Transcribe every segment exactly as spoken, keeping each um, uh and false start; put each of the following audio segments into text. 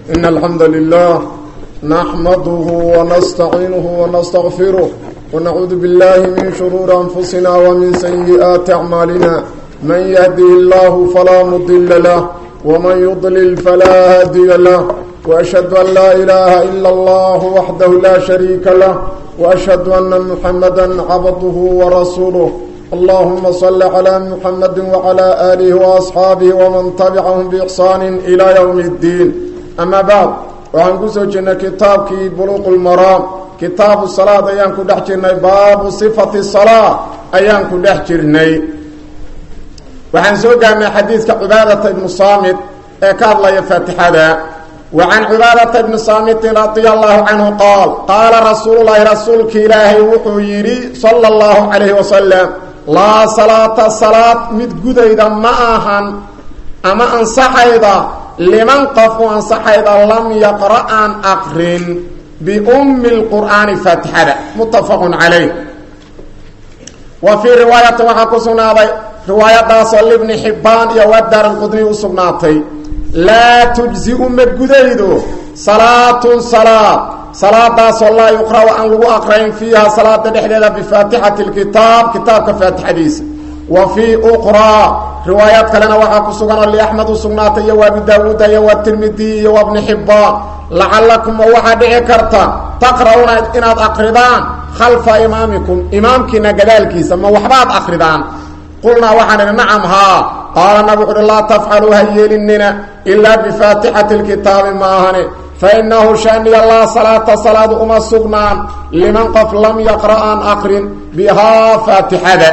إن الحمد لله نحمده ونستعينه ونستغفره ونعوذ بالله من شرور أنفسنا ومن سيئات أعمالنا من يهده الله فلا مضل له ومن يضلل فلا هادي له وأشهد أن لا إله إلا الله وحده لا شريك له وأشهد أن محمدا عبده ورسوله اللهم صل على محمد وعلى آله وأصحابه ومن تبعهم بإحسان إلى يوم الدين أما بعد وعنقصوا جنة كتاب كي بلوغ المرام كتاب الصلاة أيام كدحجرني باب صفة الصلاة أيام كدحجرني وعنسوا قامنا حديث كعبادة بن صامت كاد الله يفتح هذا وعن عبادة بن صامت رضي الله عنه قال قال رسول الله رسولك إلهي وحيري صلى الله عليه وسلم لا صلاة صلاة متقودة معها أما أنصحيدا لمن قفوا أنصحيدا لم يقرأ أن أقرن بأم القرآن فاتحة متفق عليه. وفي رواية وحكسنا رواية صلى ابن حبان يودر القدني وصبناتي لا تجزئ متقودة صلاة صلاة صلاة صلى يقرأ أن لو أقرأين فيها صلاة دحدة بفاتحة الكتاب كتاب كفاتح حديث. وفي أخرى روايات كلنا وحاكو سغنا لأحمد سغناتي وابي داود والترمذي وابن حبان لعلكم وحد عكرتا تقرؤون إن أقردان خلف إمامكم إمامكنا قدالك سما وحبات أقردان قلنا وحنا نعم ها قال النبي لا تفعلوا هيلننا إلا بفاتحة الكتاب ماهن فإنه شأن الله صلاة صلاة أم السغنان لمن قف لم يقرأ أن أقرن بها فاتحة.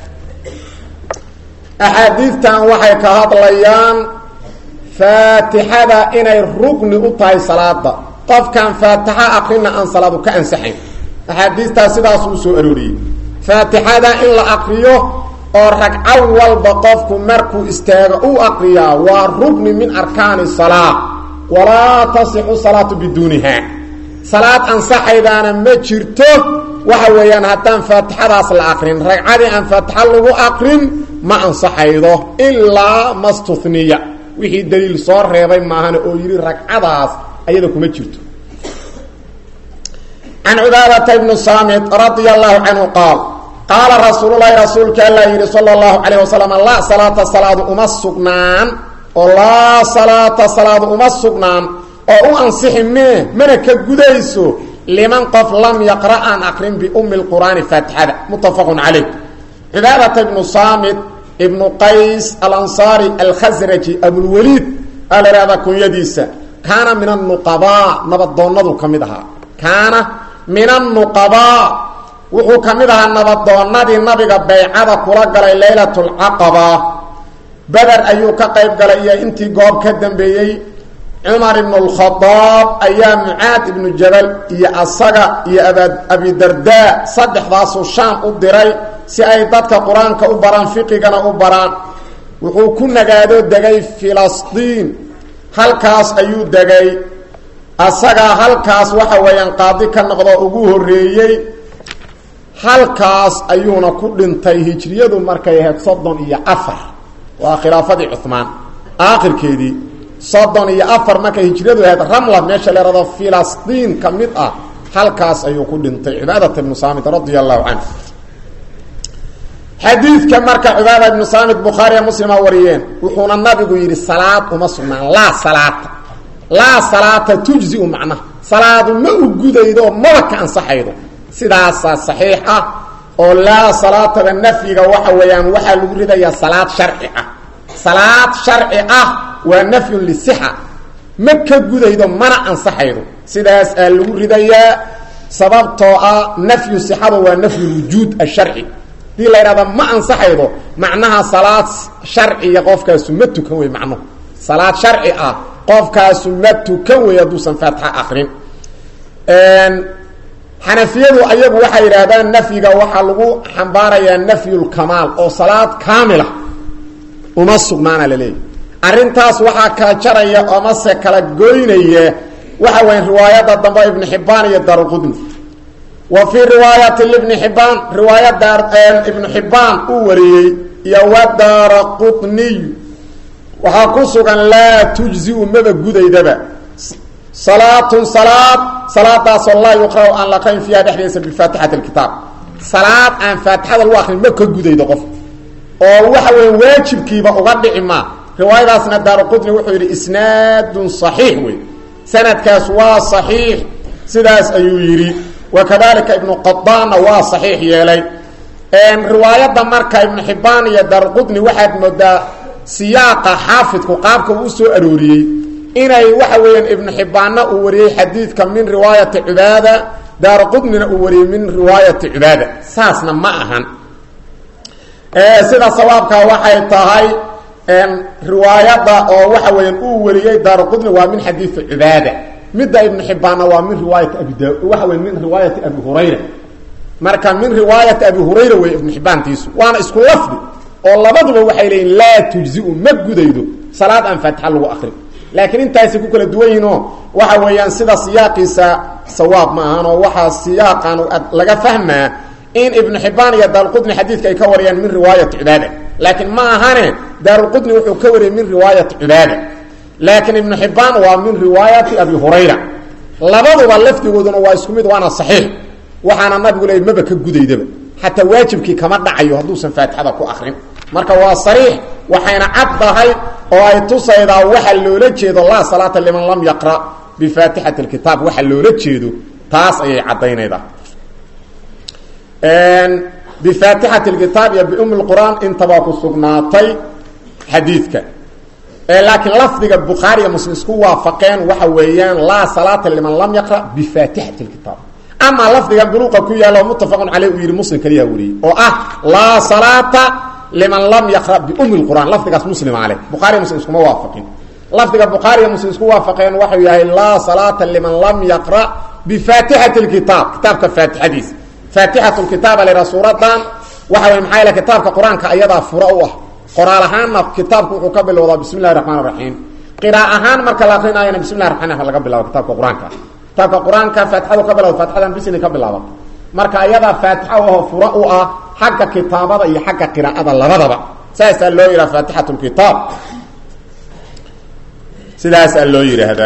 أحاديثتان waxay ka hadlayaan faatixada inay rukni u tahay salaada qofkan faatixa aqrina aan salaadu ka ansaxay ahadiista sidaas uu soo arooriyay faatixada in la aqriyo oo ragcad walba qofku markuu istaago uu aqriya waa rukni min arkaani salaah wala tasixu salatu bidunha salaad ansaxaydana ma jirto waxa weeyaan haddaan faatixadaas la aqrin ragcadi aan faatixa lagu aqrin ما أنصحيده إلا ما استثنية وحي دليل صار ريبين معهنا أو يري ركعداس أيضاكم أجرت. عن عبادة بن صامت رضي الله عنه قال قال رسول الله رسولك الله يري صلى الله عليه وسلم لا صلاة صلاة أم السقنان ولا صلاة صلاة أم السقنان أو أنصح منه منك قديسو لمن قف لم يقرأ أن أقرن بأم القرآن فاتحة متفق عليه. عبادة بن صامت ابن قيس الأنصاري الخزرجي أبو الوليد قال هذا كن يديسا كان من النقباء نبضونضو كمدها كان من النقباء وحو كمدها نبضونضي النبي بيعادة كلاقل ليلة العقبة بدر أيوكا قيب قال إيا انتي قوب كدن بيي عمر بن الخطاب أيام معاد بن الجبل إيا الصقا إيا أبي درداء صدح داسو الشام الدري si ay dadka quraanka u baran fiqigana u baran wuxuu ku nagaado dagay Filistiin halkaas ayuu dagay asaga halkaas waxa weeyaan qaadi ka noqdo ugu horeeyay halkaas ayuuna ku dhintay hijriyadu markay ahayd soddon iyo afar waa khilaafadii Uthman aakhirkeedii soddon iyo afar markay hijriyadu ahayd Ramla meesha la rado Filistiin kamid ah halkaas ayuu ku dhintay Ibaadat ibn Samit radiyallahu anhu. حديث كما كان عبادة بن صامت بخاري مسلم وريين وحونا النبي يقول صلاة ومسلم لا صلاة لا صلاة تجزئ معنا صلاة ما وجوده يدو ما كان صحيح سيداسا صحيحة او لا صلاة بالنفي وحويان وحا لغرده يا صلاة شرعية صلاة شرعية ونفي للصحة ما كجوده يدو ما كان صحيح سيداس لغرده يا سببتو نفي الصحة ونفي الوجود الشرعي دي لا يرى ما انصحيده معناها صلاه شرعيه قفكا سمته كوي معناه صلاه شرعيه قفكا سمته كوي يدوسن فاتحه اخرين ان حنفيده ايغو waxay yiraahdaan nafiga waxa lagu xambaaraya nafyul kamal oo salaad kaamila uma sugnaana leey arintaas waxa ka jaraya ama se kala gooynaya waxa weyn riwaayada dambe ibn Hibban iyo Darqutni. وفي رواية ابن حبان رواية دار ابن حبان أوري يودار قطني وحاكسوغا لا تجزئ مبا قدي دبا صلاة صلاة صلاة الله يقرأ أن لقين فيها دحديث بفاتحة الكتاب صلاة أن فاتحة الواقع مكة قديدة قف ووحوى واجب كيبا أغدع ما رواية سنة دار القدر وحوى إسناد صحيح وي سند كاسوا صحيح سداس أيويري وكذلك ابن قطان وا صحيح يلي ان روايه مركه ابن حبان يا دار القدر واحد مدى سياق حافظ قابك وسو اروري اني وحوين ابن حبان او وري حديث كم من روايه عباده دار القدر او وري من روايه عباده ساسنا ما اهن ee sida sawaabka waxay tahay en riwaayada oo waxa weyn uu wariyay dar qudni waa min hadith ibada midda ibn hibban waa min riwaayat abi daawud waxa weyn min riwaayat abi hurayra marka min riwaayat abi hurayra way ibn hibban tiisu waana isku lafdi oo labaduba waxay leeyihiin la tujzi'u magudaydo salaad aan fatiha lagu akhri laakiin intaasi ku kala duwan yihiin waxa weeyaan sida siyaaqisa sawaab ma ahan oo waxa siyaaqan laga fahmaa in ابن حبان يا دار القطني حديث كي كوريان من رواية عبادة لكن ما هنا دار القطني وحو كوري من رواية عبادة لكن ابن حبان ومن رواية أبي هريرة لبضوا باللفت يقولون واسكميد وانا صحيح وحانا النبي يقول ايه مبكا قدي دبا حتى واجب كي كما دعيو هدوسا فاتحة كو آخرين مركا هو صريح وحين عبدها وآيتوسا إذا وحلو لجيد الله صلاة لمن لم يقرأ بفاتحة الكتاب وحلو لجيدو تاس اي عدين اذا ان بفاتحه الكتاب يا بام القران انت باكو سغناتي حديثك لكن لفظ البخاري ومسلم اسكو وافقين waxa weeyaan la salata liman lam yaqra bi fatihati alkitab ama lafdiga buruqa ku yaalo muttafaqun alayhi yiri muslim kaliya wari oo ah la salata liman lam yaqra bi um alquran lafdigaas muslim alayhi bukhari muslim isku waafaqin lafdiga bukhari muslim isku waafaqeen waxa yahay la salata liman lam yaqra bi fatihati alkitab kitabka fatihadis فاتحة الكتاب لرسول الله وحوى محايلة كتابك قرآنك أيضا فرأوه قرآلهان كتابك وقبل وضع بسم الله الرحمن الرحيم قراءهان مركا لاقين آيانا بسم الله الرحمن الرحيم قبل وضع كتابك قرآنك كتابك قرآنك فاتحة قبل وضع فاتحة بسنة قبل وضع مركا أيضا فاتحة وهو فرأوه حق كتابة أي حق قراءة اللبضة سيسأل له إلى فاتحة الكتاب سيسأل له إلى هذا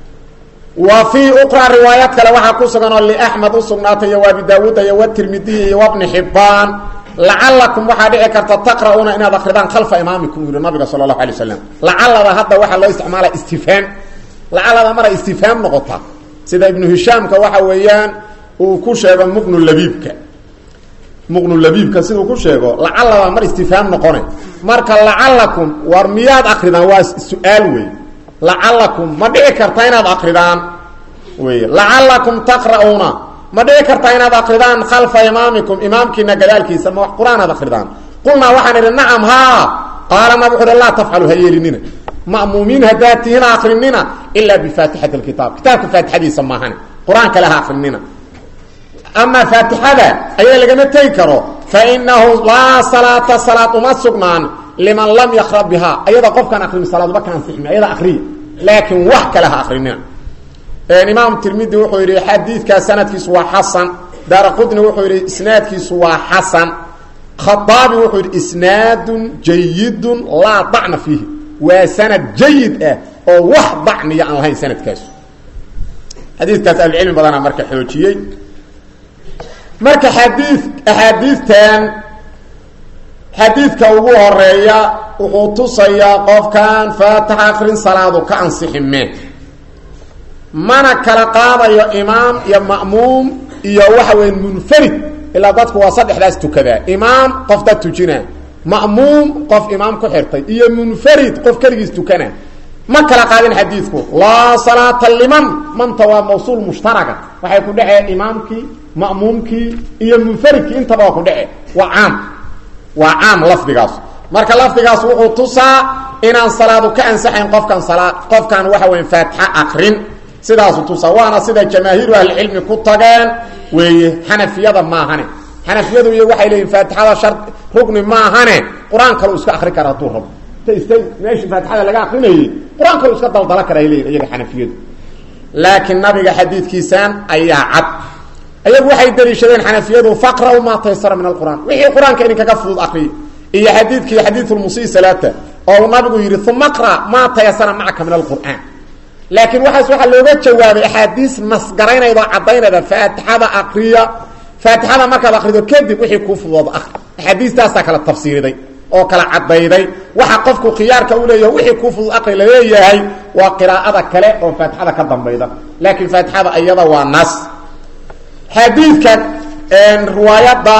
وفي أخرى روايات كلا وحا كسغنا لأحمد وسغناتي وابي داود والترمذي وابن حبان لعلكم وحا دحي كرتا تقرؤون ان ذكرتان خلف امامكم النبي صلى الله عليه وسلم لعل هذا وحا لو استعمال استفهام لعل مر استفهام نقطه سيده ابن هشام كوحا ويان او كشيغ مغن اللبيبك مغن اللبيبك سيده كشيغو لعل مر استفهام نقونه marka لعلكم ورمياد اخرنا واس سؤال وي لعلكم ما دحي كرتا ان ذكرتان وي لعلكم تقرؤون ما دحي كرتا ان ذكرتان خلف امامكم امامكنا جلالكي سموا قران ذكرتان قلنا وحنا نعم ها قال ما بقول الله تفعلوا هيلنا مأمومين هداتين آخريننا إلا بفاتحة الكتاب كتاب فاتحة دي سماهن قرآن كلها آخريننا أما فاتحة أيها لقنا تيكروا فإنه لا صلاة صلاة ما سقنان لمن لم يقرأ بها أيضا قف كان أخرين الصلاة بكان سحمي أيضا أخرين لكن وحك لها آخريننا الإمام الترمذي وحيري حديث كسنة كسوا حسن دار قدن وحيري إسناد كسوا حسن خطابي وحيري إسناد جيد لا طعن فيه وسند جيد اه او واحد ضعني عن هاي سند كاس حديث كاس العلم بدنا مركه حوجيي مركه حديث احاديث تان حديث كوغو هريا وحو تصيا قف كان فاتح اخر صلاه كان صحمه من كلا قاضي يا امام يا مأموم يا وحوين منفرد الا ضدك وصدح لاس تكذا امام قفت تجينا مأموم قف إمام كحرتي إيه منفرد قف كرجس تكنا ما كلا قادين حديثكم لا صلاة لمن من توا موصول مشتركة وحيكون ده إمامك مأمومك إيه منفرد أنت باكون ده وعام وعام لفظ قاس مرك لفظ قاس وقتصا إن الصلاة كأن سحين قف كان صلاة قف كان وحوين فاتحة آخرين سيدا تصا وانا سيدا جماهير أهل العلم كتجان وحنفية ما هني حنفيده iyo waxay leeyeen faatixada shart rugni ma ahane quraanka uu iska akhri kara tuu rab taystay meeshii faatixada laga akhrinayay quraanka uu iska daldala kara leeyeen iyaga xanafiyadu laakiin nabiga xadiidkiisan ayaa cad ayagu waxay daliishadeen xanafiyadu faqra ma taysara min alquran wixii quraanka in kaga fudud akhri iyo xadiidkii xadiithul musii salata oo nabigu yiri thumma qra ma taysara macaka min alquran laakiin waxaas waxaa looga jawaabay axaadiis nasgaraynayda cadaynayda faatixada aqriya faatixada markaad aqrido kadib wixii ku fudud aqri axaadiistaasaa kala tafsiiriday oo kala cadayday waxa qofku khiyaarka u leeyahay wixii ku fudud aqri leeyahay waa qiraa'ada kale oo faatixada ka dambayda laakiin faatixada ayada waa nas xadiidka een riwaayada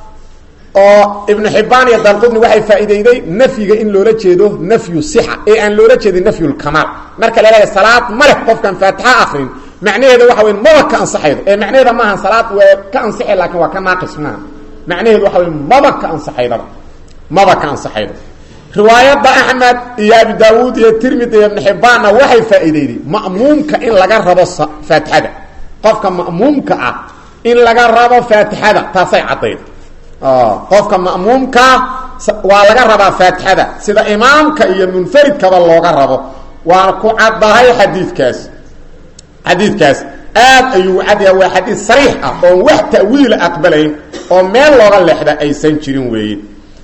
oo ibn Hibban iyo Darqutni waxay faa'iideeyay nafyiga in loola jeedo nafyu sixa ee aan loola jeedin nafyu kamal marka la leeyahay salaad ma leh qofkan faatixa akhrin macnaheedu waxa weyn ma ka ansaxaydo ee macnaheedu ma ahan salaad waa ka ansaxay laakiin waa ka naaqis ma macnaheedu waxa weyn ma ka ansaxaydo ma ka ansaxaydo riwaayada Ahmad iyo Abi Daawud iyo Tirmidhi iyo ibn Hibban waxay faa'iideeyay ma'muumka in laga rabo faatixada qofka ma'muumka ah in laga rabo faatixada taasay cadeeyay ah qofka ma'muumka waa laga rabaa faatixada sida imaamka iyo munfaridkaba looga rabo waa ku cadahay xadiidkaas xadiidkaas aad ayuu cadiya waa xadiis sariix ah oo wax ta'wiil aqbalayn oo meel looga leexda aysan jirin weeye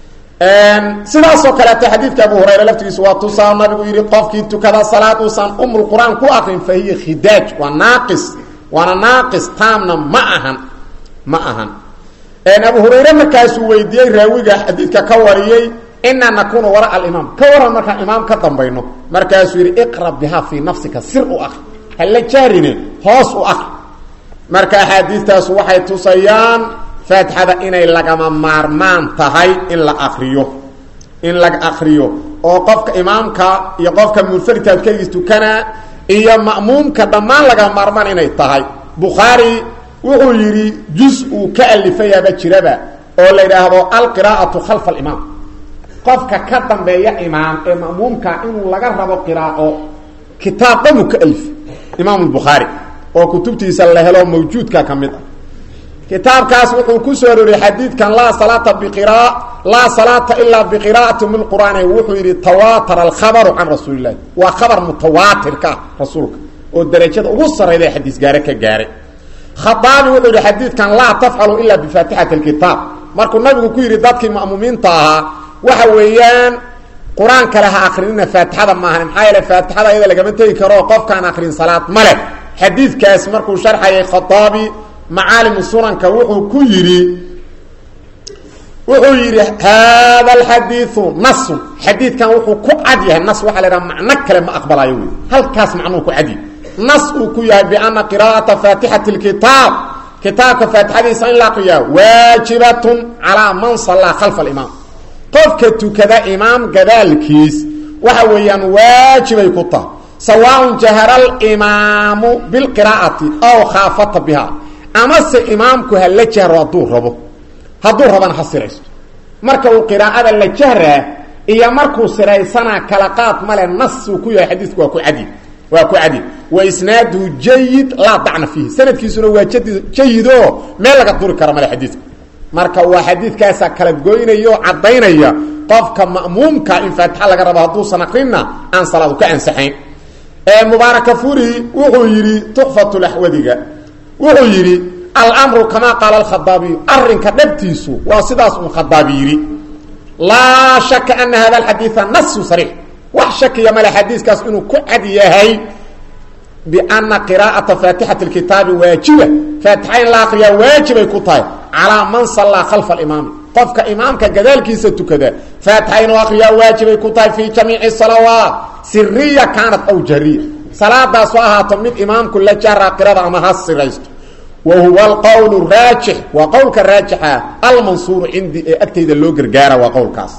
een sidaas oo kale ta xadiidka Abu Hurayra laftigiisu waa tusaa nabigu yiri qofkii tukada salaad uu san umul quraan ku aqrin fahiya khidaaj wa naaqis wa naaqis taamna ma ahan ma ahan een Abu Hurayra markaas uu weydiiyay raawiga xadiidka ka wariyay inna nakunu wara al-imam ka waran marka imaam ka dambayno markaas uu yiri iqra biha fi nafsika sir u akh hal jarine hoos u akh marka xadiistaas waxay tusayaan faatixada inay lagama maarmaan tahay in la akhriyo in la akhriyo oo qofka imaamka iyo qofka munfaridka kaligiisu kana iyo ma'muumka dhamaan laga maarmaan inay tahay Bukhari wuxuu yiri juz'u ka alifayaba jiraba oo la yiraahdo al-qiraa'atu khalf al-imam qofka ka dambeeya imaam ee ma'muumka inuu laga rabo qiraa'o kitaab ka alif Imam al-Bukhari oo kutubtiisa la helo mawjuudka kamid ah kitaabkaas wuxuu ku soo roriyay xadiidkan la salata bi qira'a la salata illa bi qira'ati min al-Qur'an wuxuu yiri tawatar al-khabar an rasuulillah wa khabar mutawatir ka rasuulka oo darajada ugu sareyday xadiis gaare ka gaaray khatabi wuxuu yiri xadiidkan la taf'alu illa bi fatihati al-kitab markuu nabigu ku yiri dadkii ma'muumiinta ah waxa weeyaan quraan kala ha akhrinina faatixada ma ahan maxay la faatixada iyada laga mantay karo qofkaan akhrin salaad male xadiidkaas markuu sharxay khatabi معالم السنن كوحو كيري وحو يري هذا الحديث نص حديث كان وحو كعدي النص وحا لها معنى كلمة أقبل أيوه هل كاس معنوه كعدي نص كيها بأن قراءة فاتحة الكتاب كتاب فاتحة سنة لاقيا واجبة على من صلى خلف الإمام قفك كذا إمام كذلكيس وحويا واجب يكتا سواء جهر الإمام بالقراءة أو خافت بها ama se imaamku hal la jahro haduu rabo haduu rabana hasiraysto marka uu qiraa'ada la jahra iyo markuu siraysana kala qaad male nas uu ku yahay xadiisku waa ku cadi waa ku cadi wa isnaadu jayyid la da'na fihi sanadkiisuna waa jayido meel laga duri karo male xadiisku marka waa xadiiskaas kala gooynayo cadaynaya qofka ma'muumka in faatiha laga rabo haduu sanaqrina aan salaadu ka ansaxayn ee mubaaraka furi wuxuu yiri tuhfatul ahwadiga wuxuu yiri al-amru kama qala al-khadabi arrinka dhabtiisu waa sidaas uu khadabi yiri la shakka anna hadha al-hadith nass sarih wa shakka ya mal hadithkaas inuu ku cad yahay bi anna qira'ata fatihati al-kitab wajiba fatihayn la aqriya wajibay ku tahay ala man salla khalf al-imam qofka imaamka gadalkiisa tukada fatihayn wa aqriya wajibay ku tahay fi jami'i salawat sirriya kanat aw jariya salaadaas waa ahaato mid imaamku la jara qiraada ama hasiraysto وهو القول الراجح وقولك الراجح المنصور عندي اكتيد لو غرغارا وقولكاس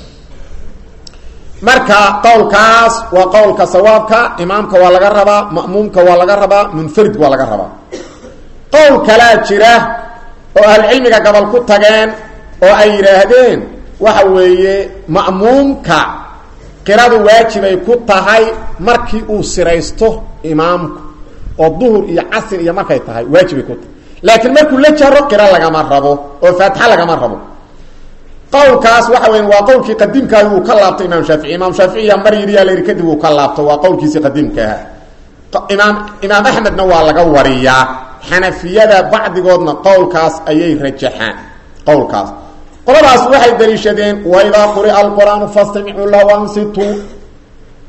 marka qowlkaas waa qowlka sawaabka imaamka waa laga rabaa ma'muumka waa laga rabaa munfarid waa laga rabaa qowl kala jira oo ahli cilmiga gabal ku tageen oo ay yiraahdeen waxa weeye ma'muumka qiraadu waajib ay ku tahay markii uu siraysto imaamku oo duhur iyo asr iyo markay tahay waajib ku tahay laakiin markuu la jaro qira laga ma rabo oo faatiha laga ma rabo qowlkaas waxa weyn waa qowlkii qadiimka uu ka laabtay imaam Shaafici imaam Shaafici mar yiriya leer kadib uu ka laabto waa qowlkiisa qadiimka imaam imaam Ahmedna waa laga wariyaa Hanafiyada bacdigoodna qowlkaas ayay rajaxaan qowlkaas qoladaas waxay daliishadeen wa idha qira al-qur'anu fastami'u lahu wa ansitu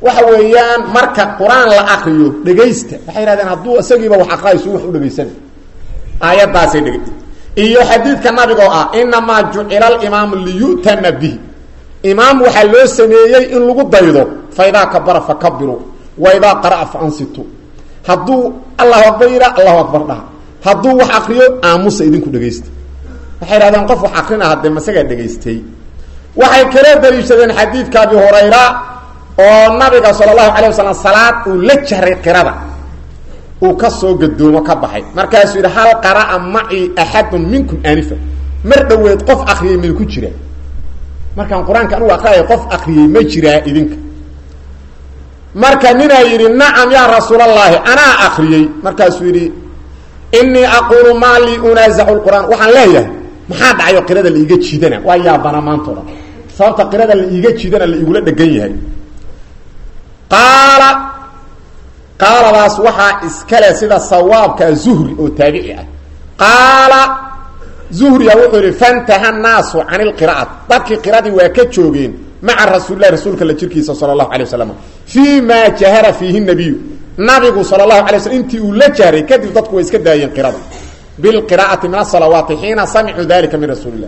waxa weeyaan marka quraan la akhriyo dhageysta waxay yiraahdeen haduu isagiiba wax aqrayso wax u dhageysan aayadaas ay dhageysta iyo xadiidka nabiga ah inma ju'ila al-imam liyutama bihi imam waxa loo sameeyay in lagu daydo fayda kabara fakabbiru wa idha qara'a fa ansitu haduu Allahu akbar Allahu akbar dhaha haduu wax aqriyo aamusa idinku dhageysta waxay yiraahdeen qof wax aqrina hadda masaga dhageystay waxay kala daliishadeen xadiidka Abi Hurayra oo nabiga sallallahu alayhi wasallam salaad uu la jahray qirada uu ka soo gadoomo ka baxay markaas uu hal qara'a ma'i ahadun minkum anifa mar dhaweed qof aqriyay meel ku jira markaan quraanka uu aqriyay qof aqriyay ma jira idinka marka nina yiri na'am ya rasuulullaahi ana aqriyay markaas uu yiri inni aqulu ma li unazi'u alquran waxaan leeyahay maxaa dhacayo qirada la iga jiidana waa yaa bana maantooda sababta qirada la iga jiidana la igula dhagan yahay qaala qaala baas waxa iskale sida sawaabka zuhri oo taabici ah qaala zuhri yaa wuxuu yiri fantaha naasu anil qiraa'at dadkii qiradii waa ka joogeen maca rasuulillahi rasuulka la jirkiisa sallallahu alayhi wasallam fi ma jahara fihi nabiy nabigu sallallahu alayhi wasallam intii uu la jaaray kadib dadku way iska daayeen qirada bil qiraa'ati min as-salawati hina sami'u dhalika min rasuulillah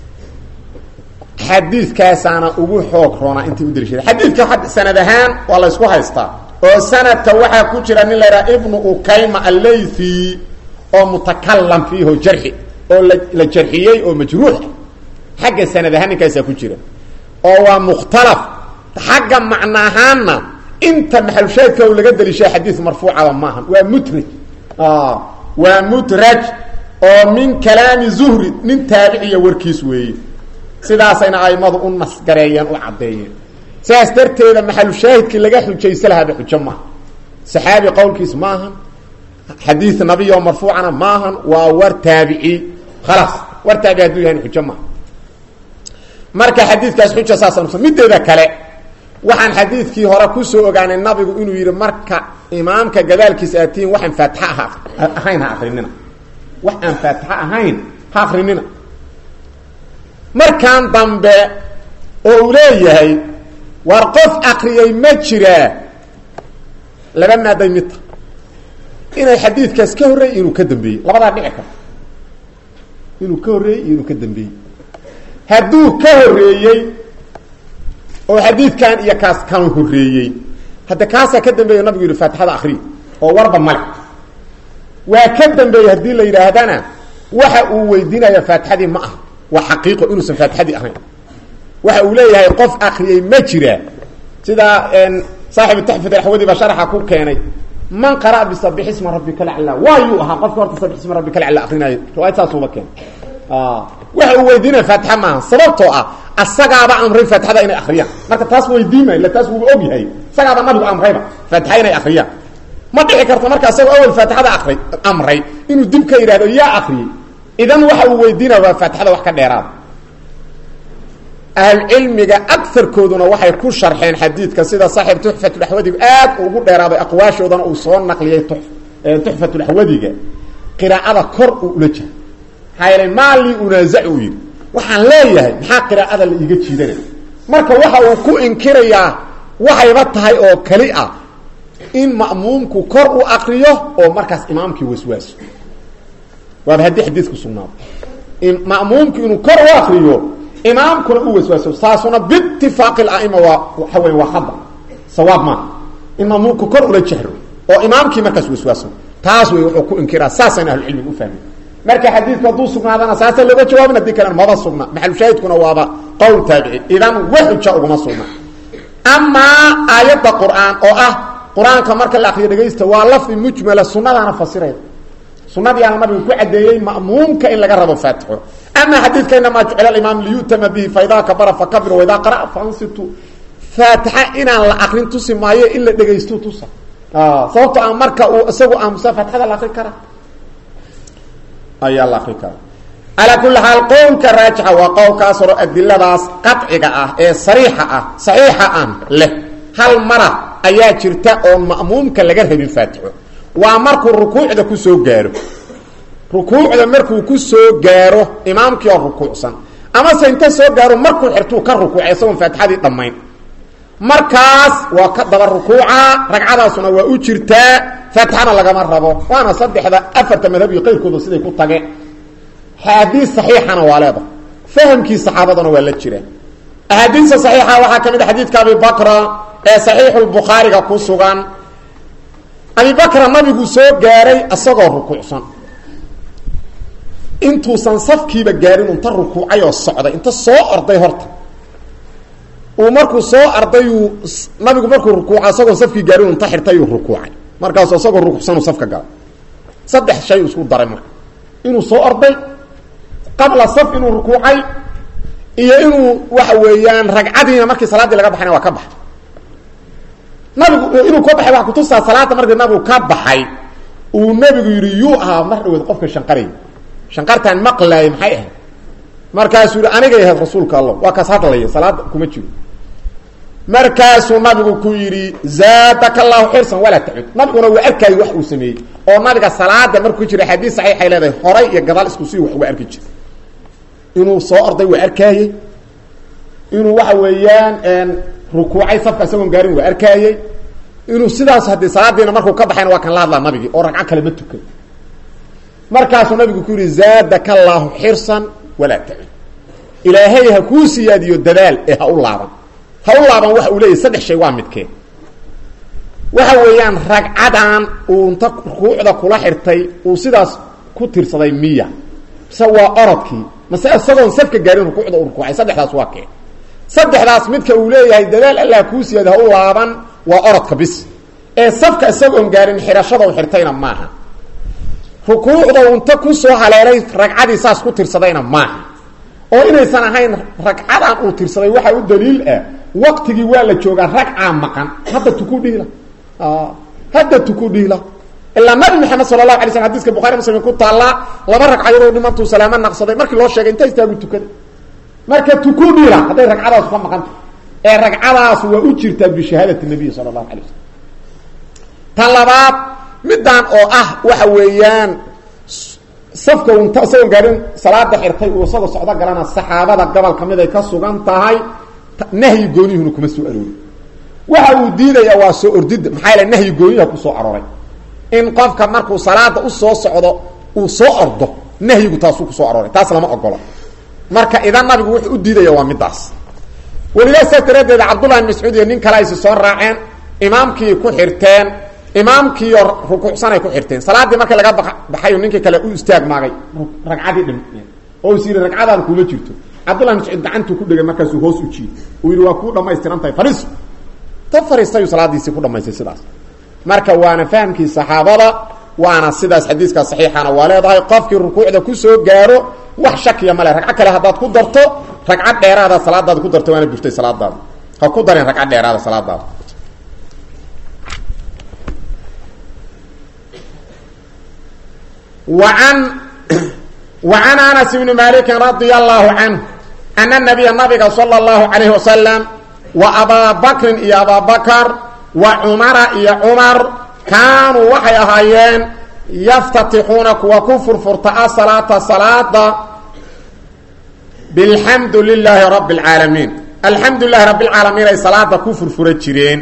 حديث كاسانا ugu xoog roona intii u dirishay xadiidka had sanadahan waa la isku haystaa oo sanadka waxa ku jira nin la ibn ukayma al-laythi oo mutakallam fiihi jarhi oo la jarhiyay oo majruux xagga sanadahan kaasa ku jira oo waa mukhtalaf xagga macnaahana inta maxal shaydka oo laga dirishay xadiis marfuuca ma ahan waa mutraj ah waa mutraj oo min kalaami zuhri nin taabici warkiis weeyay sidaasayna aymadu u nasgareeyeen u cadeeyeen sidaas darteeda maxal shaahidkii laga xujaysan lahaa xujo ma saxaabi qowlkiis maahan xadiis nabiyo marfuucana maahan waa war taabici خلاص war taabici haduu yahay xujo ma marka xadiiskaas xujo saasan mideeda kale waxaan xadiiskii hore ku soo ogaanay nabigu inuu yiri marka imaamka gadaalkiisa aatiin waxaan faataha ahayn ha akhrinina waxaan faataha ahayn ha akhrinina markaan dambe oo leeyahay war qof aqriyay ma jira laba maaday mid inay xadiidkaas ka horeeyay inuu ka dambeeyay labada dhici kara inuu ka horeeyay inuu ka dambeeyay haduu ka horeeyay oo xadiidkan iyo kaas kan horeeyay hada kaasa ka dambeeyay nabigu yiri faatixada akhri oo warba male waa ka dambeeyay hadii la yiraahdana waxa uu weydiinaya faatixadii ma ah وحقيقه انه فاتحدي اهين waxa uu leeyahay qof akhriyay ma jira sida in saaxiib tahfid al-hawadi ba sharaxa ku keenay man qara bi sabbih isma rabbikal a'la wa yuha qof horta sabbih isma rabbikal a'la akhrinayo riwaayada soo bakeen ah waxa uu weydiinay faatixa ma sababtoo ah asagaaba amray faatixada inay akhriyaan marka taas weydiimay la taas uu og yahay asagaaba nabigu amrayba faatixa inay akhriyaan ma dhici karto marka asagoo awal faatixada akhray amray inuu dib ka yiraahdo yaa akhriyay idan waxa uu weydiinaa faatixada wax ka dheeraad ahl ilmiga akthar kooduna waxay ku sharxeen xadiidka sida saaxiib tuhfatul ahwadi aad ugu dheeraaday aqwaashoodana uu soo naqliyay tuhfatul ahwadiga qiraa'ada kor u laja hayray maali unazacu yiri waxaan leeyahay maxaa qiraa'ada la iga jiidanay marka waxa uu ku inkirayaa waxayba tahay oo kali ah in ma'muumku kor u aqriyo oo markaas imaamkii waswaaso waa hadii xadiisku sugnaa in ma'muumku inuu kor u aqriyo imaamkuna uu waswaaso saasuna bi ittifaq al-a'imma wa hawa wa khada sawaab ma in ma'muumku kor u la jahro oo imaamkii markaas waswaaso taas way wuxuu ku inkiraa saasana ahlul ilmi u fahmay marka xadiisku duu sugnaadana saasa laga jawaabna dikran ma basugna maxal shaahidkuna waaba qowl taabici idan wuxuu ugu ma sugna amma aayada quraan oo ah quraanka marka la akhriyo dhageysta waa lafzi mujmala sunnadana fasiray sunnadii aan nabigu ku cadeeyay ma'muumka in laga rabo faatixo ama xadiidkeena ma jecel imaam liyutama bihi fayda kabara fakabir wa idha qara fansitu faatixa inaan la akhrin tusimaayo in la dhageysto tusa ah sababta aan marka uu isagu amsa faatixada la akhrin kara ayaa la akhrin kara ala kulli hal qawlka raajixa wa qawlka asru adilladaas qat'iga ah ee sariixa ah saxiixa aan leh hal mara ayaa jirta oo ma'muumka laga rabin faatixo waa markuu rukuucda ku soo gaaro rukuucda markuu ku soo gaaro imaamkii oo rukuucsan ama se inta soo gaaro markuu xirtuu ka rukuucay soo faatixadii dhamayn markaas waa ka daba rukuuca ragcadaasuna waa u jirtaa faatixana lagama rabo waana saddexda afarta madhab iyo qayrkooda siday ku tageen xadiis saxiixana waa leeda fahamkii saxaabadana waa la jira ahadiisa saxiixa waxaa kamid ah xadiidka Abi Bakra ee saxiixul Bukhariga ku sugan Abi Bakra nabigu soo gaaray asagoo rukuucsan intuusan safkiiba gaarin inta rukuucay oo socday inta soo orday horta uu markuu soo ardayu nabigu markuu rukuuca asagoo safkii gaarin inta xirtay uu rukuucay markaas asagoo rukuucsan uu safka galay saddex shay isku daray marka inuu soo orday qabla saf inuu rukuucay iyo inuu waxa weeyaan ragcadiina markii salaadii laga baxay waa ka baxay nabigu inuu ka baxay waxa ku tusaa salaada markii nabigu ka baxay uu nabigu yiri yu ah mar dhaweed qofka shanqaray shanqartaan maqlay maxay ah markaasuu aniga yahay rasuulka Allah waa ka hadlay salaad kuma jiro markaasuu nabigu ku yiri zaadaka Allah xirsan wala ta'ud nabiguna waa arkay wax uu sameeyay oo nabiga salaada markuu jiro xadiis saxiix ay leedahay horay iyo gadaal isku sii wax waa arki jiray inuu soo orday waa arkayay inuu waxa weeyaan een rukuucay safka isagoon gaarin waa arkayay inuu sidaas hadii salaadiina markuu ka baxayna waa kan la hadlaa nabigi oo ragca kale ma tukay markaasuu nabigu ku yiri zaadaka Allah xirsan wala ta'ud ilaahay ha ku siyaadiyo dadaal ee ha u laaban ha u laaban waxa uu leeyahay saddex shay waa midkee waxa weeyaan ragcadan uu inta rukuucda kula xirtay uu sidaas ku tirsaday miya sawa orodkii mase asagoon safka gaarin rukuucda uu rukuucay saddexdaas waa kee saddexdaas midka uu leeyahay dadaal Allah ku siyaadiyo ha u laaban waa orodka bis ee safka asagoon gaarin xirashada uu xirtayna maaha rukuucda inta ku soo haleelay ragcadii saas ku tirsadayna maaha oo inaysan ahayn ragcadan uu tirsaday waxa uu daliil ah waqtigi waa la jooga ragca maqan hadda tuku dhila ah hadda tuku dhila illa nabi maxamed sallallahu alayhi wasallam hadiiska bukhari muslim ku taala laba ragcadood oo dhimantu salaama naqsaday markii loo sheegay inta istaagu tukaday marka tuku dhila haday ragcadaas ka maqan ee ragcadaas waa u jirtaa bi shahaadati nabi sallallahu alayhi wasallam talabaad midaan oo ah waxa weeyaan safka inta soo gaarin salaada xirtay oo soo socda galana saxaabada gobol kamid ay ka sugan tahay nahyi gooniyuhu kuma soo aroori waxa uu diidaya waa soo ordid maxay la nahyi gooniyaha ku soo arooray in qofka markuu salaada u soo socdo uu soo ordo nahyigu taas ku soo arooray taas lama ogola marka idan nabigu wuxuu u diidaya waa midaas waliba satradeeda Abdullah ibn Mas'ud iyo nin kale ay soo raaceen imaamkii ku xirteen imaamkii rukuucsanay ku xirteen salaadii markii laga baxay ninkii kale uu istaag maagay ragcadii dhimay oo siir ragcadan kuma jirto Abdullah ibn Mas'ud gacantu ku dhigay markaas uu hoos u jiiday uu yiri waa ku dhamaystiran tahay faris ta faristay salaadiisi ku dhamaysay sidaas marka waana fahamkii saxaabada waana sidaas xadiiska saxiixana waa leedahay qofkii rukuucda ku soo gaaro wax shakiya male ragca kale hadaad ku darto ragcad dheeraada salaadaad ku darto waana burtay salaadaada ha ku dareen ragcad dheeraada salaadaada وعن وعن انس بن مالك رضي الله عنه ان النبي النبي صلى الله عليه وسلم وابا بكر يا ابا بكر وعمر يا عمر كانوا وحي اهايين يفتتحون وكفر فرطاء صلاه صلاه بالحمد لله رب العالمين الحمد لله رب العالمين اي صلاه كفر فرجين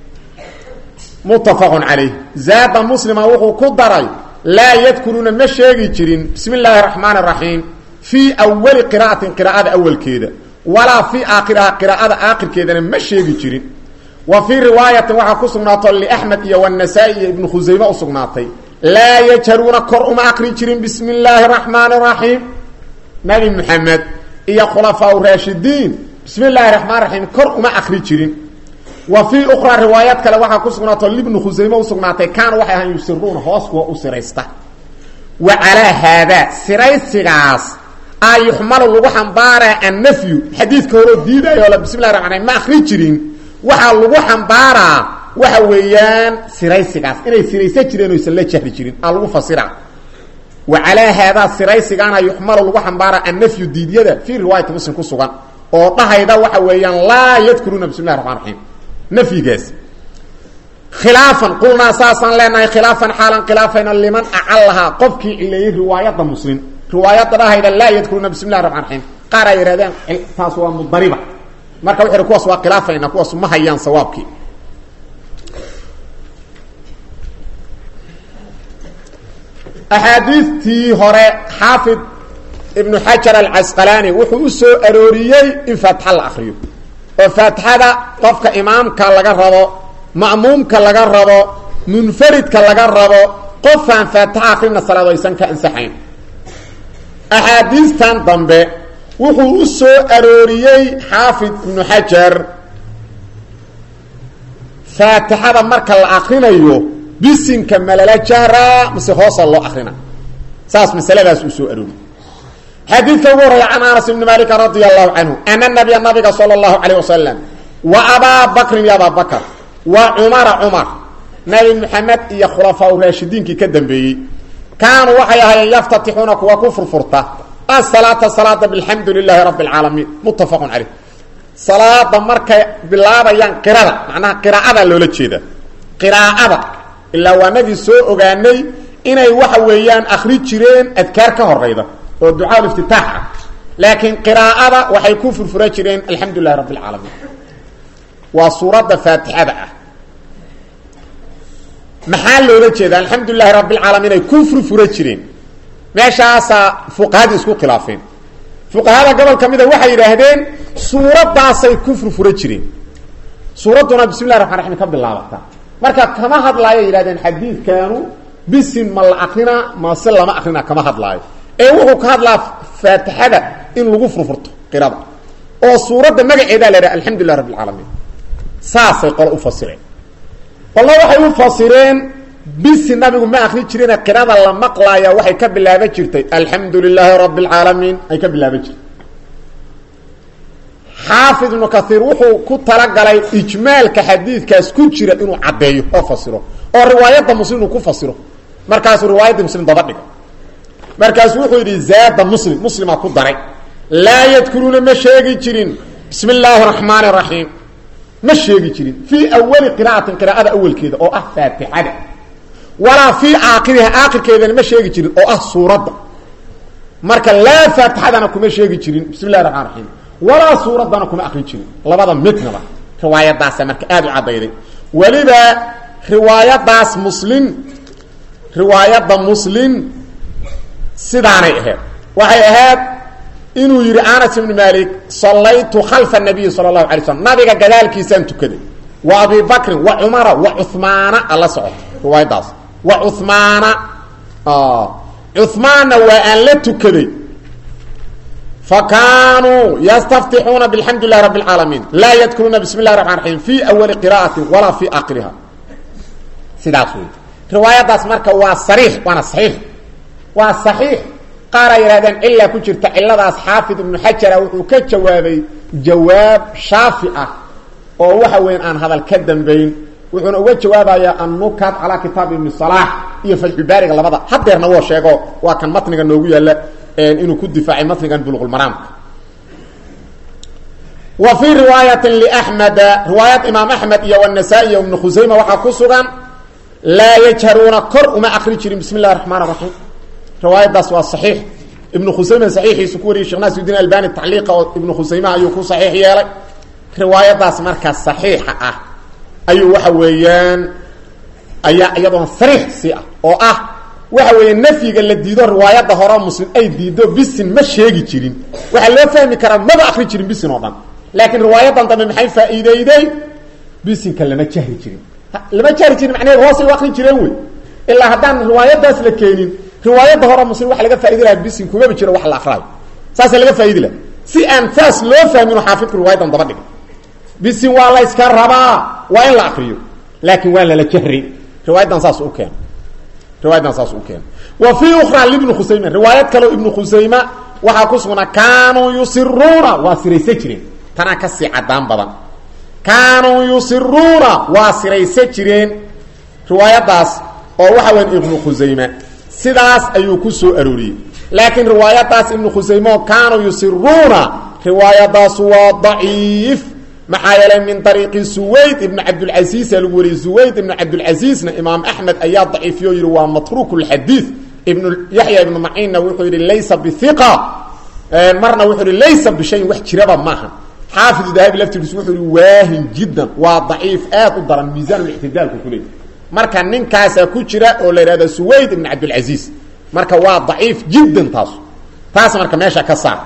متفق عليه زاد مسلم وهو قدري لا يذكرون ما شيغي جيرين بسم الله الرحمن الرحيم في اول قراءه قراءه اول كده ولا في اخر قراءه اخر كده ما شيغي جيرين وفي روايه وحا كسنات لاحمد والنسائي ابن خزيمه وسناتي لا يجرون قرء اخر جيرين بسم الله الرحمن الرحيم نبي محمد يا خلفاء الراشدين بسم الله الرحمن الرحيم قرء ما اخر جيرين وفي اخرى روايات كلا waxa ku sugnaato ibn Khuzaymah sugnaatay kaan waxay ahaan yusirruun hoos kuwa u siraysta wa ala hada siraysigaas ay yuhmalu lagu xambaara an-nafyu hadithka hore diidayo la bismillahir rahmanir rahim ma akhri jirin waxa lagu xambaara waxa weeyaan siraysigaas inay siraysa jireen oo isla jahri jirin aan lagu fasira wa ala hada siraysigaana yuhmalu lagu xambaara an-nafyu diidiyada fi riwaayat muslim ku sugan oo dhahayda waxa weeyaan la yadkuruna bismillahir rahmanir rahim نفيجاز خلافا قلنا اساسا لنا خلافا حالا خلافا لمن اعلها قفكي الى روايه مسلم روايه هذا لا يذكرون بسم الله الرحمن الرحيم قرا يرادان تاسوا مضربه marka wuxuu kuwaas waa khilaafayna kuwaas ma hayaan sawaabkii axaadiistii hore xaafid ibnu xajar alcasqalaani wuxuu u soo arooriyey in faatixa la akriyo oo faatixada qofka imaamka laga rabo ma'muumka laga rabo munfaridka laga rabo qofaan faatixa akrina salaado aysan ka ansaxayn axaadiistan dambe wuxuu u soo arooriyey xaafid ibnu xajar faatixada marka la akrinayo bisinka malala jahraa mise hoosa loo akrina saas masaladaas uu soo arooriyey xadiidka ugu horreeya can anas ibni malik radia allahu canhu ana nabiya nabiga sala allahu calayh wasalam wa abaa bakrin iyo abaa bakr wa cumara cumar nabi maxamed iyo khulafaa raashidiinkii ka dambeeyey kaanuu waxay ahaayeen yaftatixuuna kuwa ku furfurta asalaata salaada bilxamdu lilaahi rabbi alcaalamiin muttafaqun caleyh salaada markay bilaabayaan qirada macnaha qiraa'ada loola jeeda qiraa'ada ilaa waanagii soo ogaanay inay waxa weeyaan akri jireen adkaar ka horeyda oo ducaa iftitaax ah laakiin qiraa'ada waxay ku furfura jireen alxamdu lilahi rabbi alcaalamiin waa suuradda faatixada ah maxaa loola jeeda alxamdu lilahi rabbi alcaalamiin ay ku furfura jireen meeshaasaa fuqahadii isku khilaafeen fuqahada gobol ka mida waxay yidhaahdeen suuraddaasay ku furfura jireen suuradduna bismi llahi raxmaan raxiim ka bilaabata marka kama hadlaayo yidhahdeen xadiidkaanu bisin ma la akrina mase lama akrina kama hadlaayo ee wuxuu ka hadlaa faatixada in lagu furfurto qirada oo suuradda magaceedaa la yidhaha alxamdu lilah rabbi alcaalamiin saasay qolo u fasireen qolna waxay u fasireen bisi nabigu ma akri jireen qirada la maqlaaya waxay ka bilaaban jirtay alxamdu lilaahi rabbi alcaalamiin ay ka bilaaban jirtay xaafid ibnu kaiir wuxuu ku talagalay ijmaalka xadiidkaas ku jira inuu caddeeyo oo fasiro oo riwaayadda muslim uu ku fasiro markaasuu riwaayadda muslim daba dhiga markaasuu wuxuu yidhi zaada muslim muslimaa ku daray laa yadkuruuna ma sheegi jirin bismi illaahi raxmaani raxiim ma sheegi jirin fii awali qira'atin qiraa'ada awalkeeda oo ah faatixada walaa fii aakhiriha aakhirkeedana ma sheegi jirin oo ah suuradda marka laa faatixadana kuma sheegi jirin bismi illahi raxmaan raxiim walaa suuraddana kuma akri jirin labada midnaba riwaayadaasa marka aada u caddayday weliba riwaayadaas muslim riwaayadda muslim sidaanay ahayd waxay ahayd inuu yidhi anas ibnu malik sallaytu khalfa nabiyi sala allahu alay slam nabiga gadaalkiisaan tukaday wa abi bakrin wa cumara wa cuhmaana alla socoto riwaayaddaas wa cuhmaana cuhmaanna waa aan la tukaday fa kaanuu yastaftixuuna bilxamdu lilahi rabbi alcaalamiin laa yadkuruuna bismi illahi raxmaan raxiim fii awali qira'atin walaa fii aakhiriha sidaas wey riwaayaddaas marka waa sariix waana saxiix waa saxiix qaar ay yidhahdeen cilaa ku jirta ciladaas xaafid ibnu xajara wuxuu ka jawaabay jawaab shaafi ah oo waxa weyn aan hadal ka dambayn wuxuuna uga jawaabayaa annukat calaa kitaab ibni salaax iyo fatxulbaariga labada hadeerna woo sheego waa kan matniga noogu yaalla inuu ku difaacay matnigan buluqulmaraamka wa fii riwaayatin liaxmeda riwaayad imaam axmed iyo wanasaa-i iyo ibnu khusayma waxaa ku sugan laa yajharuuna kor uma akri jirin bismi illahi raxmaan raxiim riwaayadaas waa saxiix ibnu khusayma saxiixiisu ku wariyay sheekh naasirudiin albani tacliiqa oo ibnu khusayma ayuu ku saxiix yeelay riwaayadaas markaa saxiixa ah ayuu waxa weeyaan ayaa iyadoona sariix si ah oo ah waxa weeye nafyiga la diido riwaayadda hore muslim ay diido bisin ma sheegi jirin waxaa loo fahmi karaa maba akri jirin bisin oo dhan laakiin riwaayadan dambe maxay faa'iideyday bisinka lama jahri jirin lama jahri jirin macnaheedu hoosay u akri jireen wey ilaa haddaan riwaayadaas la keenin riwaayadda hore muslim waxa laga faa'idi lahaa bisin kumaba jiro wax la akraayo saasa laga faa'idi laha si aan saas loo fahmin xaafidku riwaayadan daba dhigay bisin waa la iska rabaa waa in la akriyo laakiin waa lala jahri riwaayadan saas u keen riwaayadan saas u keen wa fi ukhra ibn khusayma riwaayad kale ibn khusayma waxa ku sugnaa kaanu yusiruuna waa siraysa jireen tana ka si cadaan badan kaanu yusiruuna waa siraysa jireen riwaayadaas oo waxa weyn ibn khusayma sidaas ayuu ku soo arooriyay laakiin riwaayadaas ibn khusayma kaanu yusiruuna riwaayadaas waa daciif maxaa yeelay min ariiqi suwayd ibn cabdاlcaziiz aa lagu wariyey suwayd ibn cabdاlcaziizna imaam axmed ayaa daciifiyo yihi waa matruuk اlxadiid ibn yaxya ibnu maciinna wuxuu yihi laysa biiqa marna wuxuu yihi laysa bishayin wax jiraba maaha xaafid dahabi laftigiisu wuxuu yiri waahin jiddan waa daciif aad u daran miisaan al-i'tidaal ku kulay marka ninkaas ku jira oo la yiraahdo Suwayd ibn Abdul Aziz marka waa daciif jiddan taas taas marka meesha ka saar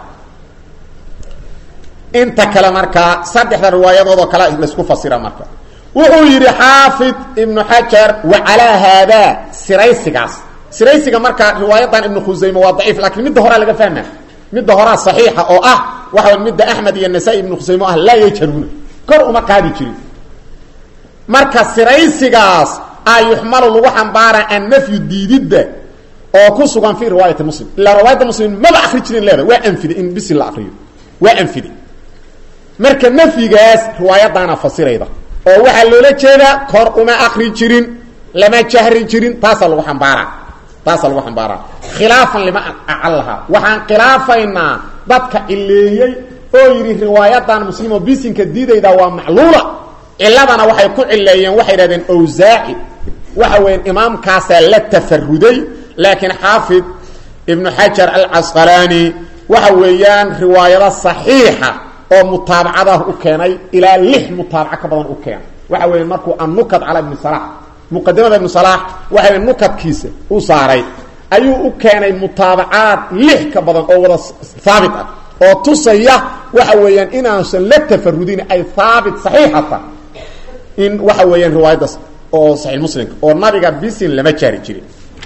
inta kala marka saddexda riwaayadooda kala la isku fasira marka wuxuu yiri xaafid ibn Hajar wa ala hada siraysigaas siraysiga marka riwaayadan ibn Khuzayma waa daciif laakiin mid hore laga fahmaa mid hore saxiixa oo ah waxa mid Ahmad iyo Nasa'i ibn Khuzayma ah la yajaruna kor uma qaadi jirin marka siraysigaas ay yuhmalu lagu xambaara an nafyu diidida oo ku sugan fi riwaayada Muslim la riwaayada Muslim ma la akhri jirin leeda waa anfidi in bis la akhriyo waa anfidi marka nafyigaas riwaayadana fasirayda oo waxa loola jeeda kor uma akhri jirin lama jahri jirin taas lagu xambaara taas lagu xambaara khilaafan lima a'allaha waxaan khilaafayna dadka ileeyay oo yiri riwaayadan Muslim oo bisinka diidayda waa macluula iladana waxay ku cileeyeen waxay yiraahdeen awzaa'i waxa weyn imaamkaas la tafarruday laakiin xaafid ibn Hajar al-Asqalani waxa weeyaan riwaayada saxiixa oo mutaabacada u keenay ila lix mutaabaca ka badan u keenay waxa weeyaan markuu an-nukat ala ibn Salah muqaddimada ibn Salah waxa weeyaan nukadkiisa u saaray ayuu u keenay mutaabacaad lix ka badan oo wada thaabit ah oo tusaya waxa weeyaan inaasan la tafarrudin ay thaabit saxiixata in waxa weeyaan riwaayadaas oo sahih Muslim oo nabiga bisin lama jaari jirin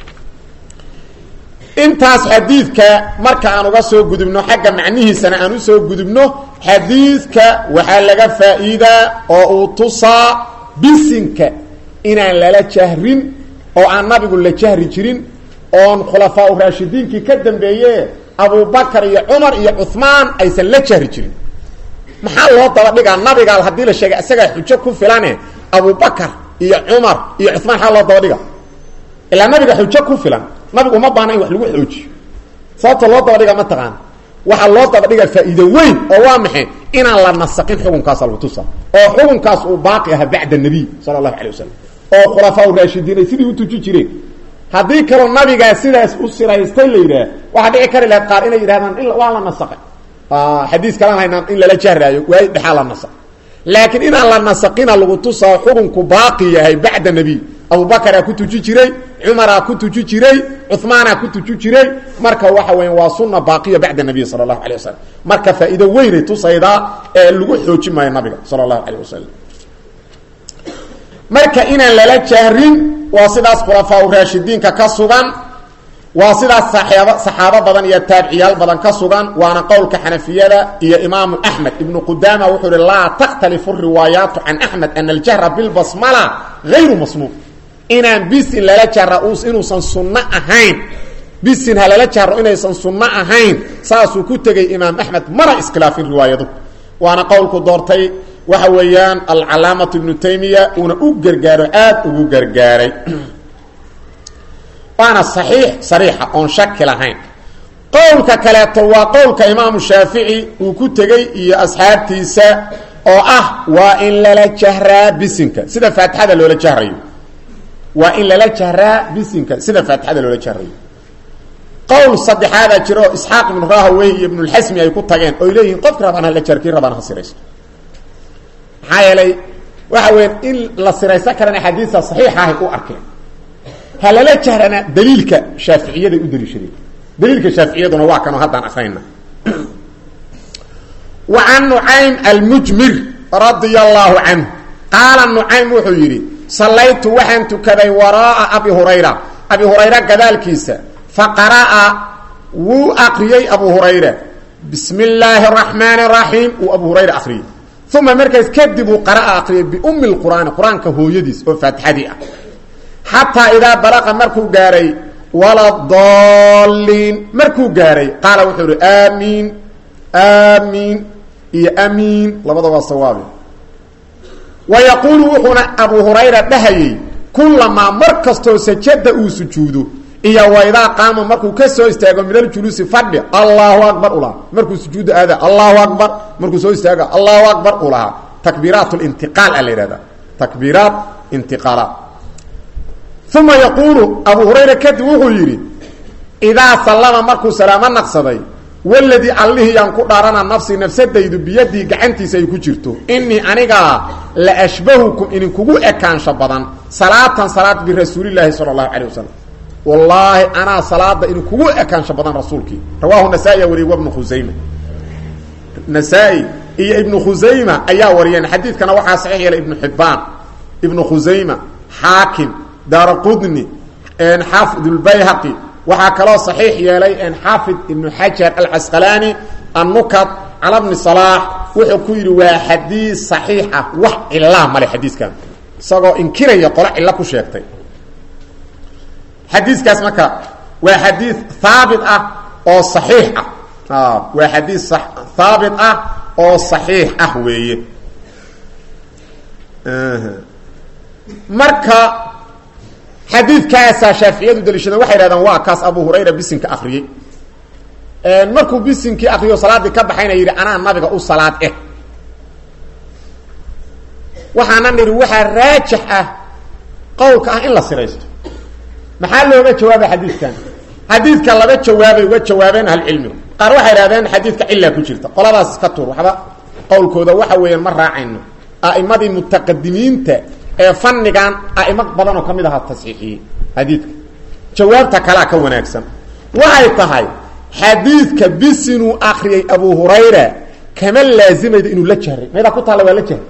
intaas xadiidka marka aan uga soo gudubno xagga macnihiisana aan u soo gudubno xadiidka waxa laga faa'iida oo uu tusaa bisinka inaan lala jahrin oo aan nabigu la jahri jirin oo khulafaa raashidiinki ka dambeeyay Abu Bakar iyo Umar iyo Uthman aysan la jahri jirin maxaa loo daba dhigaa nabiga hadii la sheegay isaga xujo ku filane Abu Bakar iyo Umar iyo Uthman xal loo daba dhigaa ila nabiga xujo ku filan nabigu ma baana in wax lagu xoojiyo sababta loo daba dhigaa ma taqaan waxa loo daba dhigaa faa'iido weyn oo waa maxay inaan la nasaqin xukunkaas lagu tusa oo xukunkaas uu baaqi ah bacda nabi sallallahu alayhi wasallam oo khulafaa raashidiin sidii u tuji jireen hadii kale nabiga sidaas u siraystay leeyahay waxa dhici kara la qaar inay yiraahdaan in waa la nasaqay ah xadiis kale hayna in la jahraayo way dhaxal la nasaq laakiin in la nasaqina lagu tusa xukunku baaqi yahay bacda nabi Abu Bakar ku tuji jiray Umar ku tuji jiray Uthman ku tuji jiray marka waxa weyn waa sunna baaqiya bacda nabi sallallahu alayhi wasallam marka faa'iido weyn ay tusayda ee lagu xoojin maayo nabiga sallallahu alayhi wasallam marka inaan lala jahrin waa sidaas khulafaa raashidiinka ka sugan waa sidaas saxaaba saxaaba badan iyo taabiciyaal badan ka sugan waana qowlka Xanafiyada iyo Imaam Ahmad ibn Qudama wuxuu la taqtalifu riwayat an Ahmad an al-jahra bil basmala ghayr masnun inaan bisin lala jahra inuusan sunna ahayn bisin halala jahro inaysan sunna ahayn saasuu ku tagay Imaam Ahmad mara iskhilaafin riwaayadu waana qowlku doortay waxa weeyaan al-Alaamah ibn Taymiyyah una u gargaaro aad ugu gargaaray waana saxiix sariixa on shak lahayn qowlka kale waa qowlka Imaam Shaafi'i uu ku tagay iyo asxaabtiisa oo ah waa in lala jahraa bisinka sida Faatixada loola jahrayo waa in lala jahraa bisinka sida Faatixada loola jahrayo qowl saddexaad jiro Isxaaq ibn Rahawayh iyo Ibn al-Hasmi ay ku tageen oo leeyihiin qof rabana la jarki rabana hasiraysto hayalay waxa weyn in la siraysa karana xadiisa saxiix ah u arkeen halala jahrana daliilka Shaafi'iyada u daliishadeen daliilka Shaafi'iyaduna waa kan hadaan akhrayna wa an Nu'aym al-Mujmir radiyallahu anhu qala Nu'aym wuxuu yiri sallaytu waxaan tukaday waraa Abi Hurayra Abi Hurayra gadaalkiisa faqara'a wu aqriyay Abu Hurayra bismillahir rahmanir rahim wa Abu Hurayra akhriyay ثم مركز كذبوا قراءة أقرأ بأم القرآن القرآن كهويديس أو فاتحة حتى إذا بلغ مركو قاري ولا الضالين مركو قاري قال وحور آمين آمين إي آمين لبضا والصواب ويقول وحنا أبو هريرة نهي كلما مركز سجد أو سجوده إيا وإذا قام مركو كسو استاغو من الجلوس فدي الله أكبر الله مركو سجود هذا الله أكبر مركو سو استاغو الله أكبر الله تكبيرات الانتقال على هذا تكبيرات انتقالات ثم يقول أبو هريرة كدوه يري إذا سلم مركو سلاما نقصدي waladii allihii yaan ku dhaarana nafsi nafsadaydu biyadii gacantiisa ay ku jirto inii aniga la ashbahukum idinkugu ekaansho badan salaatan salaad birasuulillaahi sala allahu calayh wasalam wallaahi anaa salaada idinkugu ekaansho badan rasuulkii rawaahu nasaa-i wariye wa ibnu khusayma nasaa-i iyo ibnu khusayma ayaa wariyeen xadiidkana waxaa saxiix yeelay ibnu xibbaan ibnu khusayma xaakim daaraqudni xaafid lbayhaqi waxaa kaloo saxiix yeelay xaafid ibnu xajar alcasqalaani annukat cala bni salaax wuxuu ku yidhi waa xadiis saxiix ah wax cilaa male xadiiskan isagoo inkiraya qolo cilo ku sheegtay xadiiskaas marka waa xadiis haabit ah oo saxiix ah waa xadiis haabit ah oo saxiix ah weeye marka xadiidkaasaa shaaficiyadu daliishadeen waxay hahdeen waa kaas abu hurayra bisinka akriyey markuu bisinkii akriyo salaaddii ka baxayna yidhi anaa nabiga u salaad eh waxaana nidhi waxaa raajix ah qowlka ah in la siraysto maxaa looga jawaabay xadiidkan xadiidka laga jawaabay uga jawaabeen ahlucilmigu qaar waxay hahdeen xadiidka cilaa ku jirta qoladaas iska tuur waxba qowlkooda waxa weeyaan ma raacayno a'imadii mutaqadimiinta ee fannigan a'imo badan oo ka mid ahaa tasxiixiyey xadiidka jawaabta kalaa ka wanaagsan waxay tahay xadiidka bisinuu akriyay abu hurayra kama laazimayda inuu la jahray meedaa ku taalla waa la jahray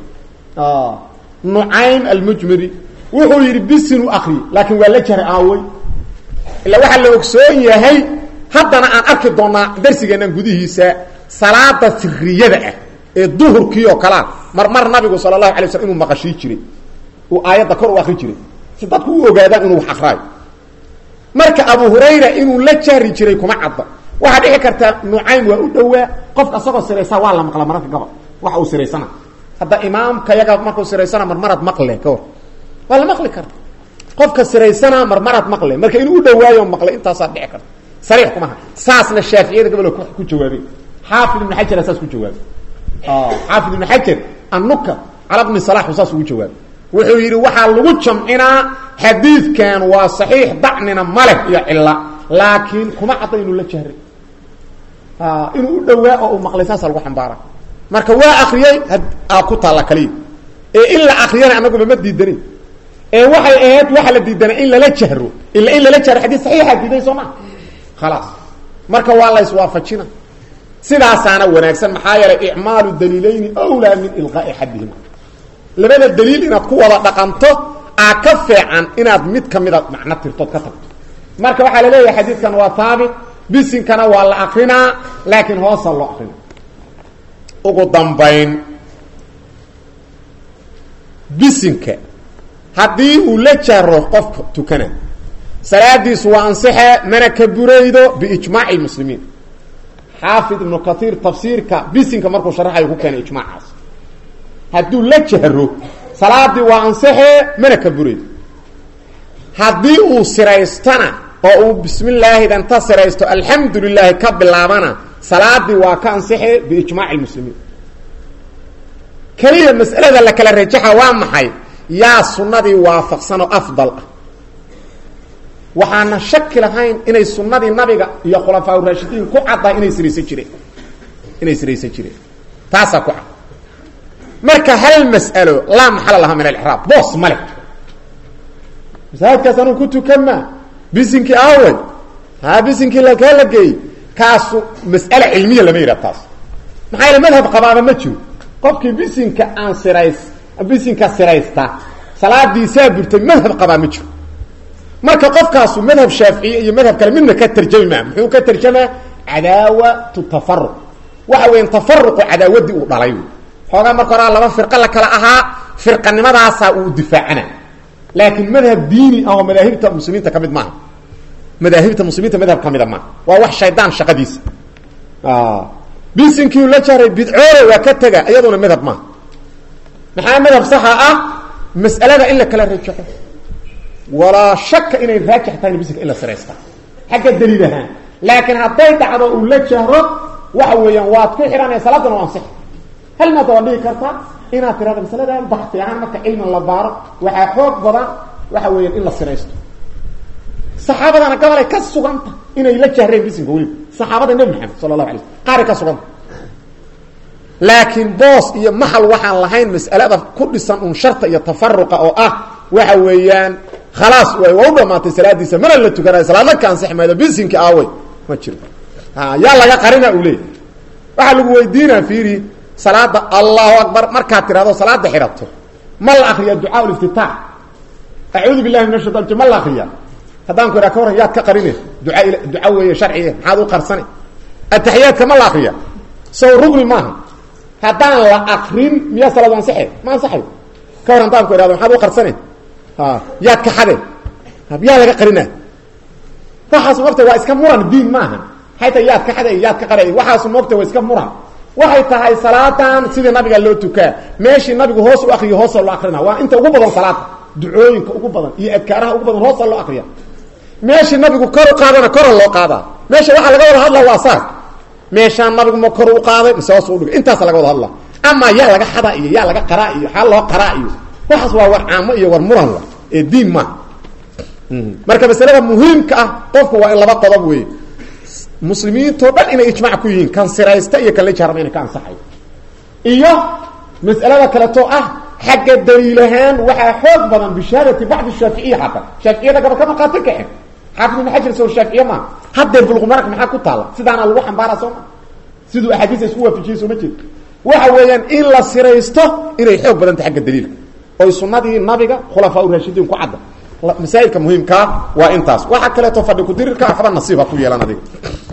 nucaym almujmiri wuxuu yidhi bisinuu akriyey laakiin waa la jahray aawey ilaa waxaa la ogsoon yahay haddana aan arki doonaa darsigeennan gudihiisa salaada siriyada ah ee duhurkii oo kalea mar mar nabigu sala allahu alay slam inuu maqashii jiray uu aayadda kor u akri jiray si dadku u ogaadaan inuu wax akraayo marka abu hurayra inuu la jahri jiray kuma cadda waxaa dhici kartaa nucaym waa u dhowaa qofka asagoo siraysaa waa la maqla mararka gabal waxa uu siraysana hadda imaamka yaga markuu siraysana marmarad maqle ka hor waa la maqli karta qofka siraysana marmarad maqle marka inuu u dhawaayo maqle intaasaa dhici karta sariix kumaha saasna shaaficiyada gabal ku jawaabay xaafid ibnu xajar saas ku jawaabay xaafid ibnu xajar annuka cala bni salax saas ugu jawaabay wuxuu yidhi waxaa lagu jamcinaa xadiidkan waa saxiix dacnina maleh iyo cila laakiin kuma cadda inuu la jahray inuu u dhawaa oo uu maqlay saasa lagu xambaara marka waa akriyey ku taalla kaliya ee in la akriyana anaguma ma diidanin ee waxay ahayd waxa la diidanay in lala jahro ila in lala jahro xadiis saxiixa diiday soo ma khalaas marka waa la iswaafajina sidaasaana wanaagsan maxaa yeelay icmaalu daliilayni awlaa min ilqaa'i xadihima labada daliil inaad ku wada dhaqanto aa ka fiican inaad mid kamida macno tirtood ka tagto marka waxaa la leeyahay xadiidkan waa haabit bisinkana waa la akrinaa laakiin hoosa loo akrina ugu dambayn bisinka haddii uu la jaro qofka tukana salaadiisu waa ansixe mana ka buraydo biijmaaci lmuslimiin xaafid ibnu kaiir tafsiirka bisinka markuu sharaxayo ku keenay ijmaacaas hadduu la jahro salaadii waa ansaxe mana ka buraydo haddii uu siraystana oo uu bismi illaahi danta siraysto alxamdu lilaahi ka bilaabana salaadii waa ka ansaxe biijmaaci lmuslimiin keliya mas'alada la kala rajaxa waa maxay yaa sunnadii waafaqsan oo afdal ah waxaana shaki lahayn inay sunnadii nabiga iyo khulafaa raashidiin ku caddahay inay siraysan jireen inay siraysan jireen taasaa ku cad marka hal mas'alo laa maxala laha min alixraab boos male masaajidkaas anuu ku tukanma bisinkii aawey haa bisinkii lakaa la geeyey kaasu mas'ale cilmiya lama yidhaha taas maxaa yaele madhab qabaaba ma jiro qofkii bisinka aan sirays bisinka siraysta salaadiisaa burtay madhab qabaa ma jiro marka qofkaasu madhab shaaficiye iyo madhab kale midna ka tarjami maa muxuu ka tarjamaa cadaawatu tafaruq waxa weyan tafaruqu cadaawadii uu dhalay xoogaa marka horaa laba firqo la kala ahaa firqanimadaasaa uu difaacana laakiin madhab diini ah oo madaahibta muslimiinta ka mid maaha madaahibta muslimiinta madhab ka mida maaha waa wax shaydaan shaqadiisa bisinkii la jaray bidcoole waa ka tega iyaduna madhab maaha maxaa madhab saxa ah mas'alada in la kala rajaxo walaa shaka inay raajix tahay bisinka in la siraysta xagga daliil ahaan laakiin hadday dhacdo uu la jahro waxa weeyaan waad ku xihanaya salaadana waa ansix hal maad waa dhihi kartaa inaad tirahdo masalada baxti ahaan marka cilmi la baaro waxaa xoog badan waxa weeyaan in la siraysto saxaabadana gabalay ka suganta inay la jahreen bisinka weliba saxaabada nabi maxamed sallallahu alayhi wasallam qaari ka sugan laakiin boos iyo maxal waxaan lahayn mas'alada ku dhisan un sharta iyo tafarruqa oo ah waxa weeyaan khalaas way waa u dhamaatay salaadiisa mar la tukanayo salaada kan saxmayda bisinka aaway ma jiro ha yaa laga qarina u leey waxa lagu weydiinaa fiiri salaada allahu akbar marka tiraado salaada xirato mal akhriya du'a al-iftitah a'udhu billahi minash shaitanir rajim mal akhriya haddaan ku raako yaad ka qarine du'a du'a weeye sharciye maxaad u qarsani at-tahiyat kama la akhriya soo rugni maaha haddaan la akhrin miya salaad aan saxay ma saxay ka waran taan ku raado maxaad u qarsani ha yaad ka xade yaa laga qarina waxaas waqti waa iska muran diin maaha hayta yaad ka xade yaad ka qaray waxaas waqti waa iska muran waxay tahay salaadan sidii nabiga loo tukaa meeshii nabigu hoos u akhriyo hoos loo akhrina waa inta ugu badan salaad ducooyinka ugu badan iyo adkaaraha ugu badan hoos loo akhriya meeshii nabigu kor u qaadana kor loo qaada meesha waxa laga wada hadlaa waa saar meesha nabigu ma kor u qaaday mise hoos u dhigay intaas laga wada hadlaa ama yaa laga xada iyo yaa laga qaraa iyo xal loo qaraa iyo waxaas waa war caamo iyo war muran waa ee diin ma marka masalada muhiimka ah qofku waa in laba qodob weey muslimiinto dhan inay ijmaac ku yihiin kan siraysta iyo kan la jarmay in ka ansaxay iyo mas'alada kale to ah xagga daliilahan waxa xoog badan bishaarati bacd shafiiciyya hata shafiiciyada gaba kama qaatay kaxin xafid ibn hajar soo shafiiciyya ma hadda bulqu mark maxaa ku taala sidaana lagu xambaara soo sidoo ahadiis isku waafajiyay soo ma jeed waxa weeyaan in la siraysto inay xoog badan tahay xagga daliilka oo sunnadii nabiga khulafaa ur-raashidiin ku cadda masaa'ilka muhiimka waa intaas waxa kale to fadhi ku dirirka waxba nasiiba ku yeelan adiga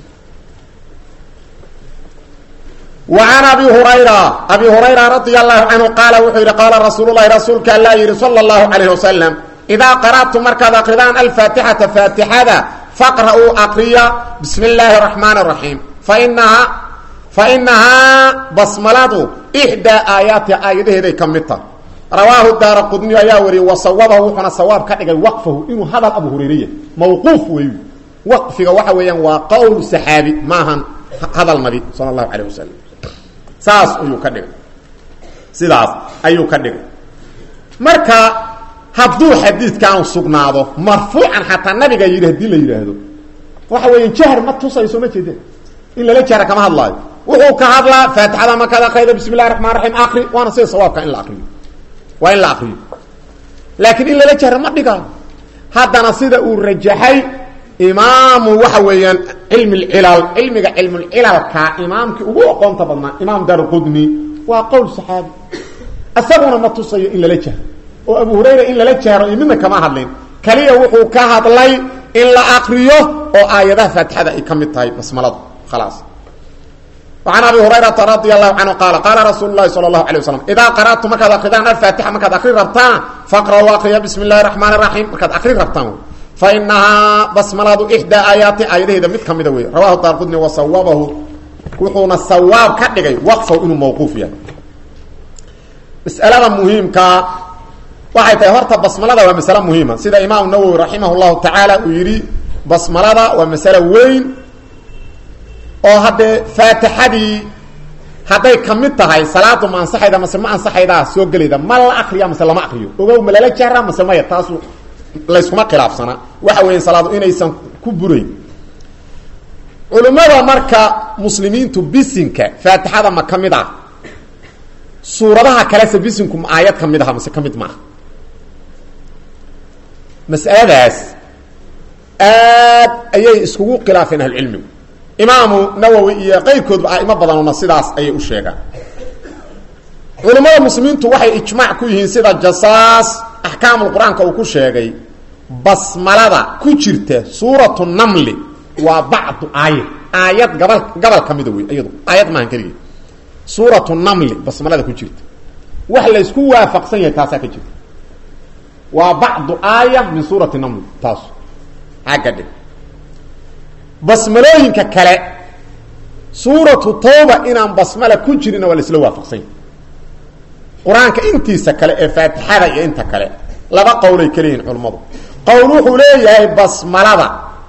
وعن أبي هريرة أبي هريرة رضي الله عنه قال وحير قال رسول الله رسولك الله يري صلى الله عليه وسلم إذا قرأت مركز قرآن الفاتحة فاتحة فاقرأوا أقريا بسم الله الرحمن الرحيم فإنها فإنها بسملات إحدى آيات آياته ذي كمتها رواه الدار القدني ياوري وصوبه وحنا صواب كأجل وقفه إنه هذا أبو هريرة موقوف ويو وقفه وحويا وقول سحابي ماهن هذا النبي صلى الله عليه وسلم saas ayuu ka dhigay sidaas ayuu ka dhigay marka hadduu xadiidkan sugnaado marfuucan xataa nabiga yiri hadii la yiraahdo waxa weeyaan jahr ma tusayso ma jeedin in la jahra kama hadlaayo wuxuu ka hadlaa faatixada ma kada qayda bismillaahir rahmaanir rahiim aqri waana sida sawaabka in la aqriyo waa in la aqriyo laakiin in la jahra ma dhigaa haddana sida uu rajaxay إمام وحويا علم العلل علمك علم العلل كإمامك وقوم طبعا إمام دار القدني وقول صحابي أسبونا ما تصي إلا لجه وأبو هريرة إلا لجه رأينا كما هدلين كليه وحو كهد لي إلا أقريه وآياته فتحة إكمل طيب بسم الله خلاص وعن أبي هريرة رضي الله عنه قال قال رسول الله صلى الله عليه وسلم إذا قرأت مكذا قدان الفاتحة مكذا أقري ربطان فاقرأوا وأقريا بسم الله الرحمن الرحيم مكذا أقري ربطان فإنها بسملة إحدى آيات آياته إذا متكم مدوي رواه الدارقطني وصوابه وحونا الصواب كدغي وقفه إنه موقوف يعني مسألة مهمة waxay tahay horta basmalada waa mas'ala muhiima sida imaam Nawawi rahimahullahu ta'ala uu yiri basmalada waa mas'ala weyn oo hadde faatixadii haday kamid tahay salaadu ma ansaxayda ma ma ansaxayda soo galeeda ma la akhriyo ma lama akhriyo ogow ma la jahra ma samaya taasu la iskuma khilaafsana waxa weeyaan salaadu inaysan ku burayn culimada marka muslimiintu bisinka faatixada ma kamid ah suuradaha kale sabisinku aayad kamid ah ma kamid ma مسألة آد أي اسكوكو خلافين أهل العلم إمام نووي غير كتب آئمة بدنوا نصيداس أي أشياء علماء المسلمين توحي إجماع كويهين سيدا جساس أحكام القرآن كوكو شيء بسملة كوشرته سورة النمل وبعض آيات آيات قبل قبل كمدوي أيضا آيات ما هنكريه سورة النمل بسملة كوشرته وحلا يسكو وافق سنة تاسا كوشرته وبعض آية من سورة النمل تاسو هكذا بسملوين ككلا سورة التوبة إنام بسملة كنشرين ولا سلوها فقسين قرآن كإنتي سكلا فاتحة إنت كلا لبا قولي كلين علمض قولوه ليه بسملة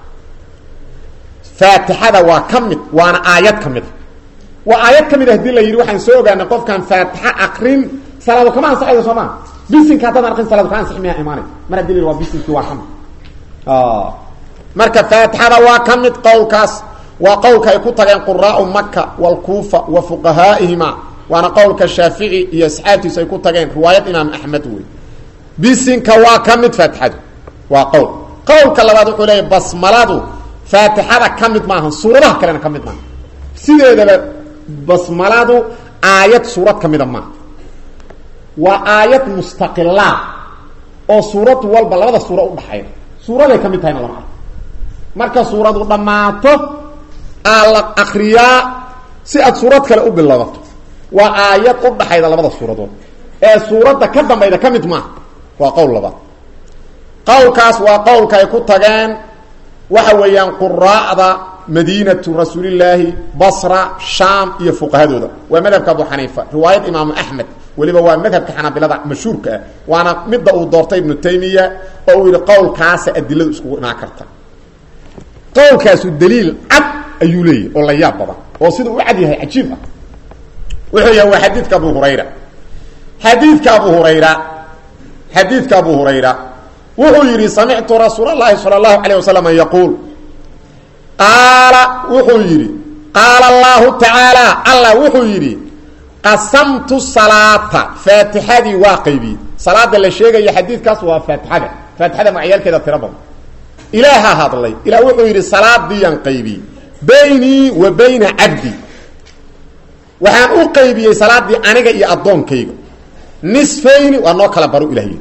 فاتحة وكمت وانا آيات كمت وآيات كمت هدي الله يروح نسوغا نقف كان فاتحة أقرين سلام كمان صحيح سمان بيسن كاتنا رقم صلاة كان صحيح إيماني مرة دليل هو بيسن كوا حمد آه مركب فاتحة وكمت قول كاس وقولك يكتغين قراء مكة والكوفة وفقهائهما وانا قولك الشافعي يسحاتي سيكتغين رواية إمام أحمد وي بسنك وكمد فاتحة وقول قولك اللي بعد يقول لي بسملادو فاتحة كمد معهم سورة كلنا كمد معهم سيدة بسملادو آيات سورة كمد معهم وآيات مستقلة او سورة والبلغة سورة أضحية سورة لي كمد هاي نلمع مركز سورة ضماته على أخرياء سيئة سورة كلا أبلغته وآيات أضحية لبدا سورة دول ee suurada ka dambayda kamid ma waa qowl laba qowlkaas waa qowlka ay ku tageen waxa weeyaan quraa'ada madiinatu rasuulillahi basra sham iyo fuqahadooda waa madhabka abu xaniifa riwaayad imaam ahmed waliba waa madhabka xanabilada mashhuurka waana midda uu doortay ibn taymiya oo uu yiri qowlkaas adiladu isku imaan karta qowlkaas daliil cad ayuu leeyahay oo la yaab badan oo sida uu cad yahay ajiib ah wuxuu yahay xadiidka abu hurayra حديث أبو هريرة حديث أبو هريرة وهو يري سمعت رسول الله صلى الله عليه وسلم يقول قال وهو يري قال الله تعالى الله وهو يري قسمت الصلاة فاتحة واقبي صلاة اللي شيء يا حديث كاس وفاتحة فاتحة مع عيال كده تربهم إله هذا الله إله وهو يري صلاة دي ينقيبي بيني وبين عبدي وحان أقيبي صلاة دي أنا جاي أضون كيغو نصفين وانو كلا برو الهي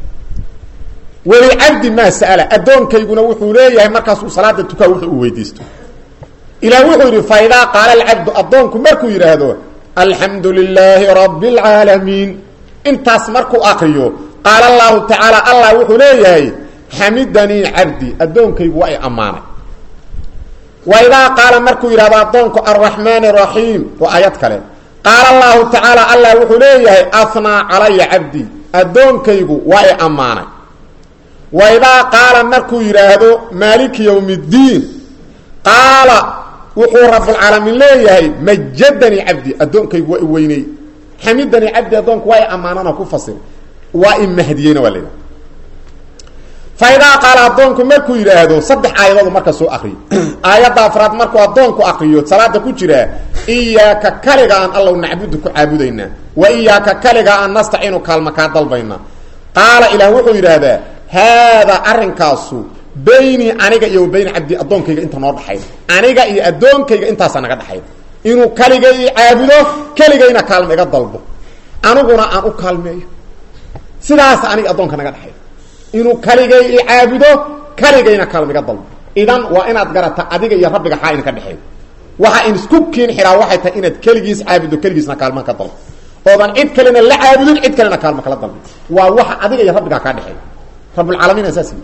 ولعبد ما سأل أدون كيغونا وحو ليه مركز صلاة تكا وحو ويديستو إلى وحو فإذا قال العبد أدونكم مركو يرهدو الحمد لله رب العالمين انت اسمركو أقريو قال الله تعالى الله وحو ليه حمدني عبدي أدون كيغو أي أمانة وإذا قال مركو يرهدو أدونكو الرحمن الرحيم وآيات كلام قال الله تعالى الله وحليه أثنى علي عبدي أدون كيغو واي أماني وإذا قال مركو يراهدو مالك يوم الدين قال وحو رب العالمين ليه مجدني عبدي أدون كيغو واي ويني حمدني عبدي أدون واي أمانانا كفصل واي مهديين ولينا فإذا قال أدونكو مركو يراهدو صدح آيات مركو سو أخري آيات أفراد مركو أدونكو أخريو صلاة كجرة إياك كالغا أن الله نعبدك عابدين وإياك كالغا أن نستعين كالمكا ضلبين قال إله وحو يراهدا هذا أرنكاسو بيني أنيقا إيو بين عبدي أدونكو إنت نور حيد أنيقا إيو أدونكو إنت سنقد حيد إنو كالغا عابدو كالغا إنا كالمكا ضلبو أنوغنا أنو كالمي سلاس أنيقا أدونكو نقد حيد inuu kaligay caabudo kaligayna kalmiga dal idan waa inaad garata adiga iyo rabbiga xayn ka dhaxay waxa in isku keen xiraa waxay tahay inaad kaligiis caabudo kaligiisna kalma ka dal oodan cid kalena la caabudo cid kalena kalma kala dal waa waxa adiga iyo rabbiga ka dhaxay rabbul alamin asaasi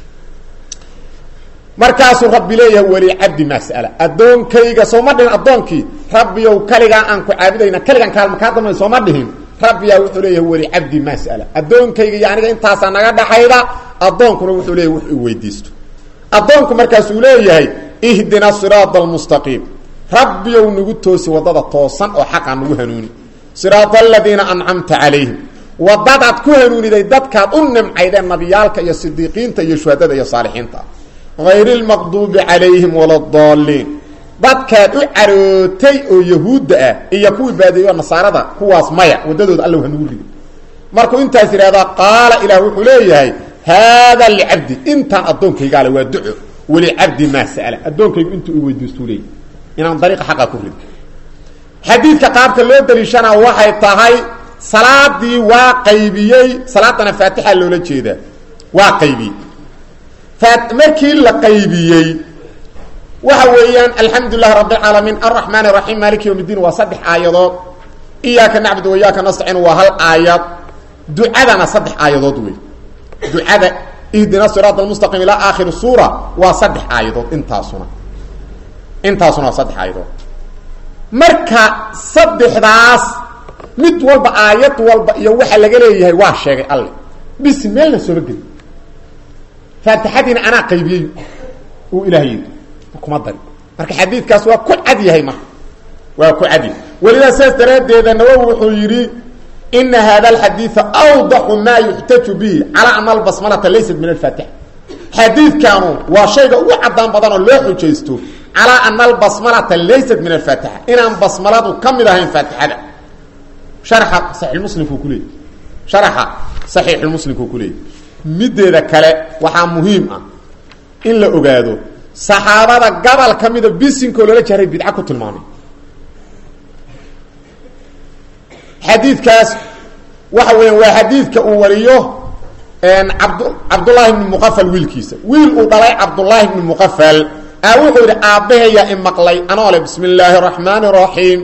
markaas rabbi leeyahay wali abdi mas'ala adoonkayga soo ma dhin adoonkii rabbiyow kaliga aan ku caabudayna kaligan kalma ka damay soo ma dhihin ربي يقول له ولي عبدي مسألة أدونك يعني أنت سنجد حيدا أدونك نقول له ويديست أدونك مركز وليه إهدنا الصراط المستقيم ربي ونقول توسي وضد التوصن وحقا نوهنوني صراط الذين أنعمت عليهم وضدت كهنوني دي ددك أنم عيدا نبيالك يا صديقين يا شهداء يا صالحين غير المغضوب عليهم ولا الضالين dadka u carootay oo yahuud ah iyo kuwa baadiyo nasaarada kuwaas maya wadadood Allah waxa nugu riday markuu intaas yiraahdo qaala ilaahu wuxuu leeyahay hada li'abdi inta adoonkayga la waa duco wali abdi ma sa'ala adoonkaygu intuu u weydiisto leey inaan dariiq xaq ku rid xadiidka qaabka loo daliishana waxay tahay salaadii waa qaybiyay salaadana faatiha loola jeeda waa qaybi faat markii la qaybiyay وحويان الحمد لله رب العالمين الرحمن الرحيم مالك يوم الدين وصدح آيات إياك نعبد وإياك نستعين وهل آيات دعاءنا صدح آيات وي دعاء إهدنا الصراط المستقيم إلى آخر السورة وصدح آيات انتاسونا انتاسونا صدح آيات مركا صدح راس مد والبا آيات والبا يوحى لقليه واش شيء الله بسم الله سورة فاتحتنا أنا قيبي وإلهي كما داري marka xadiidkaas waa ku cad yahay ma waa ku cad waliba saas daraadeeda nawawi wuxuu yiri in hada alhadith awdah ma yuhtaju bi ala amal basmala laysa min al-fatih hadith kaanu waa shayga ugu cadaan badan oo loo xujeysto على أن البسملة ليست من الفاتحة إن بسملة كمدها فاتحة شرح صحيح المسلم كوكولي شرح صحيح المسلم كوكولي مدة ذكرة وحا مهمة إلا أقادو صحابة قبل كمدة بيسين كولا جهري بدعا كتلماني حديث كاس وحوين وحديث كأوليه ان عبد عبد الله بن مغفل ويلكيس ويل ودلay عبد الله بن مغفل او خير ابهيا ان مقلي انا بسم الله الرحمن الرحيم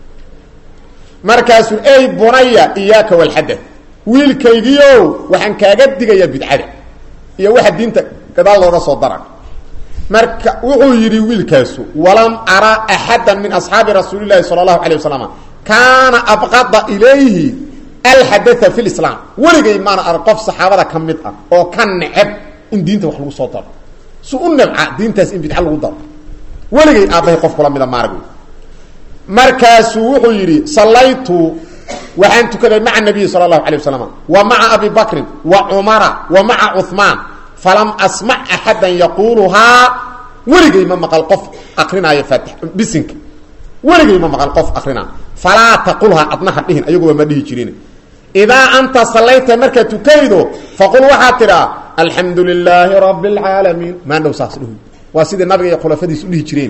مركز اي بنيا اياك والحدث ويلكيغيو waxaan kaaga digaya bidcada iyo waxa diinta gadaal looga soo daray marka wuxuu yiri wiilkaasu walam ara ahadan min ashabi rasuulillaah sallallahu alayhi wasallam kana abqada ilayhi الحدث في الإسلام ولقي ما أنا أرقف صحابة كمدة أو كان نعب إن دينته وحلو صوتر سؤال نبع دينته إن بيتحل وضر ولقي أبيه قف كلام إذا ما رجو مركز وحيري صليت وحنت كذا مع النبي صلى الله عليه وسلم ومع أبي بكر وعمر ومع عثمان فلم أسمع أحدا يقولها ولقي ما مقال قف أقرنا يفتح بسنك ولقي ما مقال قف أقرنا فلا تقولها أطنها بهن أيقوا ما ديه جرين إذا أنت صليت مركة كيدو فقل وحاترا الحمد لله رب العالمين ما عنده ساسله وسيد النبي يقول فدي سؤله جرين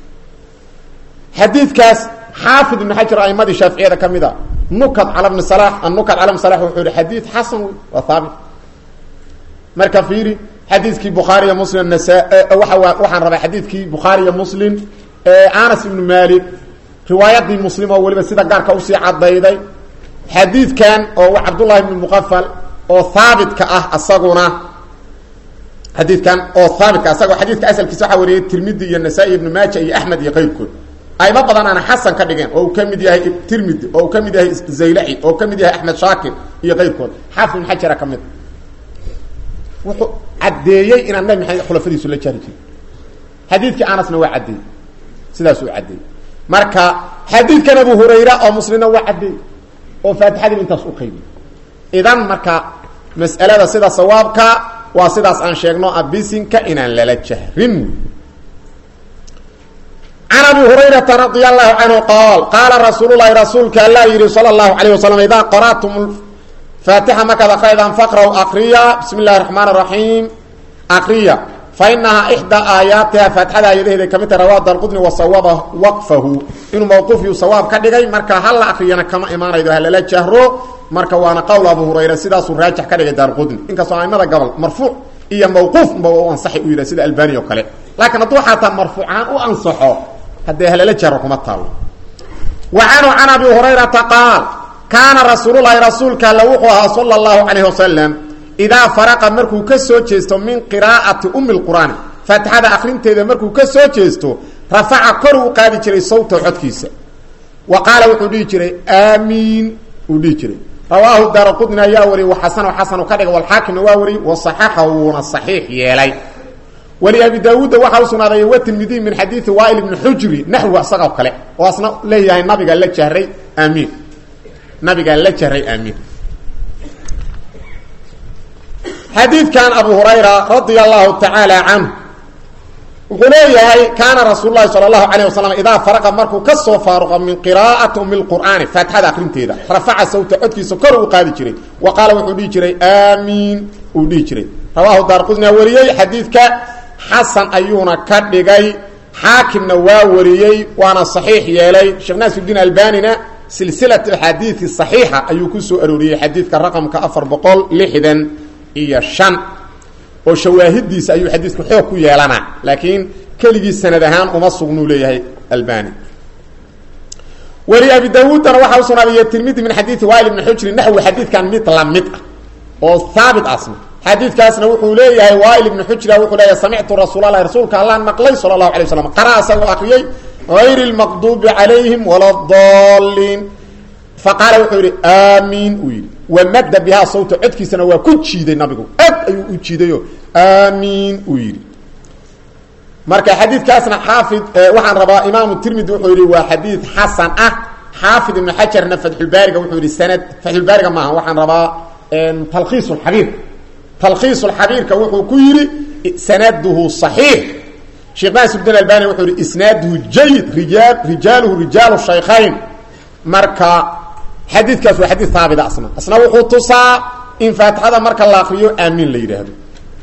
حديث كاس حافظ بن حجر أئمة الشافعية كم ذا نكت على ابن صلاح النكت على ابن صلاح وحول حديث حسن وثابت مركة فيري حديث كي بخاري مسلم النساء وحن ربع حديث كي بخاري مسلم أنس بن مالك روايات دي مسلمة ولبا سيدا قارك أوسي عضايدي حديث كان أو عبد الله بن المغفل أو ثابت كأه الصغونا حديث كان أو ثابت كأساقو حديث كأسل كسوحة وريه الترمذي النسائي ابن ماجه يا أحمد يقيل كل أي بطل أنا حسن كدقين أو كمد يهي الترمذي أو كمد يهي الزيلعي أو كمد يهي أحمد شاكر يقيل كل حافظ من حجر كمد عديي إن النبي محيط خلفدي سلة شاركي حديث كأنس نوع عدي سلا سوء عدي marka xadiidkan Abu Hurayra oo muslimna waa caday oo faatixada intaas u qeybay idan marka mas'alada sida sawaabka waa sidaas aan sheegno abisinka inaan lala jahrin ana Abu Hurayra radiyallahu anhu qaal qala rasuulullah rasuulka Allah yiri sallallahu alayhi wasallam idha qara'tum fatiha makka qaidan faqra'u aqriya bismillahir rahmanir rahim aqriya فإنها إحدى آياتها فتحة يده كما رواه القدني وصوابه وقفه إنه موقوف يصواب كدغاي marka hal akriyana kama imaanaydo hal la jahro marka waana qowl Abu Hurayra sidaas uu raajix ka dhigay Darqudni inka soomaynada gabal marfuuc iyo mawquuf ma uu ansaxi u yiraahdo sida Albani oo kale laakiin haduu xataa marfuucan u ansaxo hadii hal la jahro kuma taalo وعن عن أبي هريرة قال كان رسول الله رسولك لوحها صلى الله عليه وسلم إذا فرق مركو كسو جيستو من قراءة أم القرآن فتحة أخرين تيدا مركو كسو جيستو رفع كرو قادي جري صوت عدكيسة وقال وحدي جري آمين ودي جري رواه الدارقطني ياوري وحسن وحسن وكذا والحاكم واوري وصححه الصحيح يلي ولأبي داود وحوصنا ريوات المدين من حديث وائل بن حجري نحو أصغى وكلا وأصنا ليه النبي قال لك شهري آمين النبي قال لك شهري آمين حديث كان أبو هريرة رضي الله تعالى عنه وقليه كان رسول الله صلى الله عليه وسلم إذا فرق مركو كسو فارغا من قراءة من القرآن فاتحة أخرين تيدا رفع صوت عدكي سكر وقادي جري وقال وحدي جري آمين ودي جري رواه الدارقطني وريي حديث ك حسن أيونا كدغاي حاكم نواوريي وانا صحيح يلي شيخ ناصر الدين البانينا سلسلة الحديث الصحيحة أيو كسو أروري حديث كالرقم كأفر بقول لحدا إيا شان وشواهديس أيو حديث كحوكو يالنا لكن كلغي السندهان ومصغنو ليه الباني ولي أبي داود روح وصنا لي التلميذ من حديث وائل بن حجر نحو حديث كان مثل مئة وثابت أصلا حديث كاسنا وحو ليه وائل بن حجر وحو ليه سمعت رسول الله رسولك الله نقلي صلى الله عليه وسلم قرأ سوى أخيي غير المغضوب عليهم ولا الضالين فقال وحو ليه آمين ويل ومد بها صوت عدكي سنة وكتشيدي نبيكو أد أيو أتشيديو آمين ويل marka xadiid kaasna xaafid waxaan rabaa imaam tirmidhi wuxuu yiri waa xadiid hasan ah xaafid ibn hajar fathul baariga wuxuu yiri sanad fathul baariga ma waxaan rabaa talkhiis al habir talkhiis al habir ka wuxuu ku yiri sanaduhu sahih sheekh Nasruddin Albani wuxuu yiri isnaaduhu jayyid rijal rijaluhu rijalu shaykhayn marka xadiidkaas waa xadiid thaabit asna asna wuxuu tusaa in faatixada marka la akhriyo aamin la yiraahdo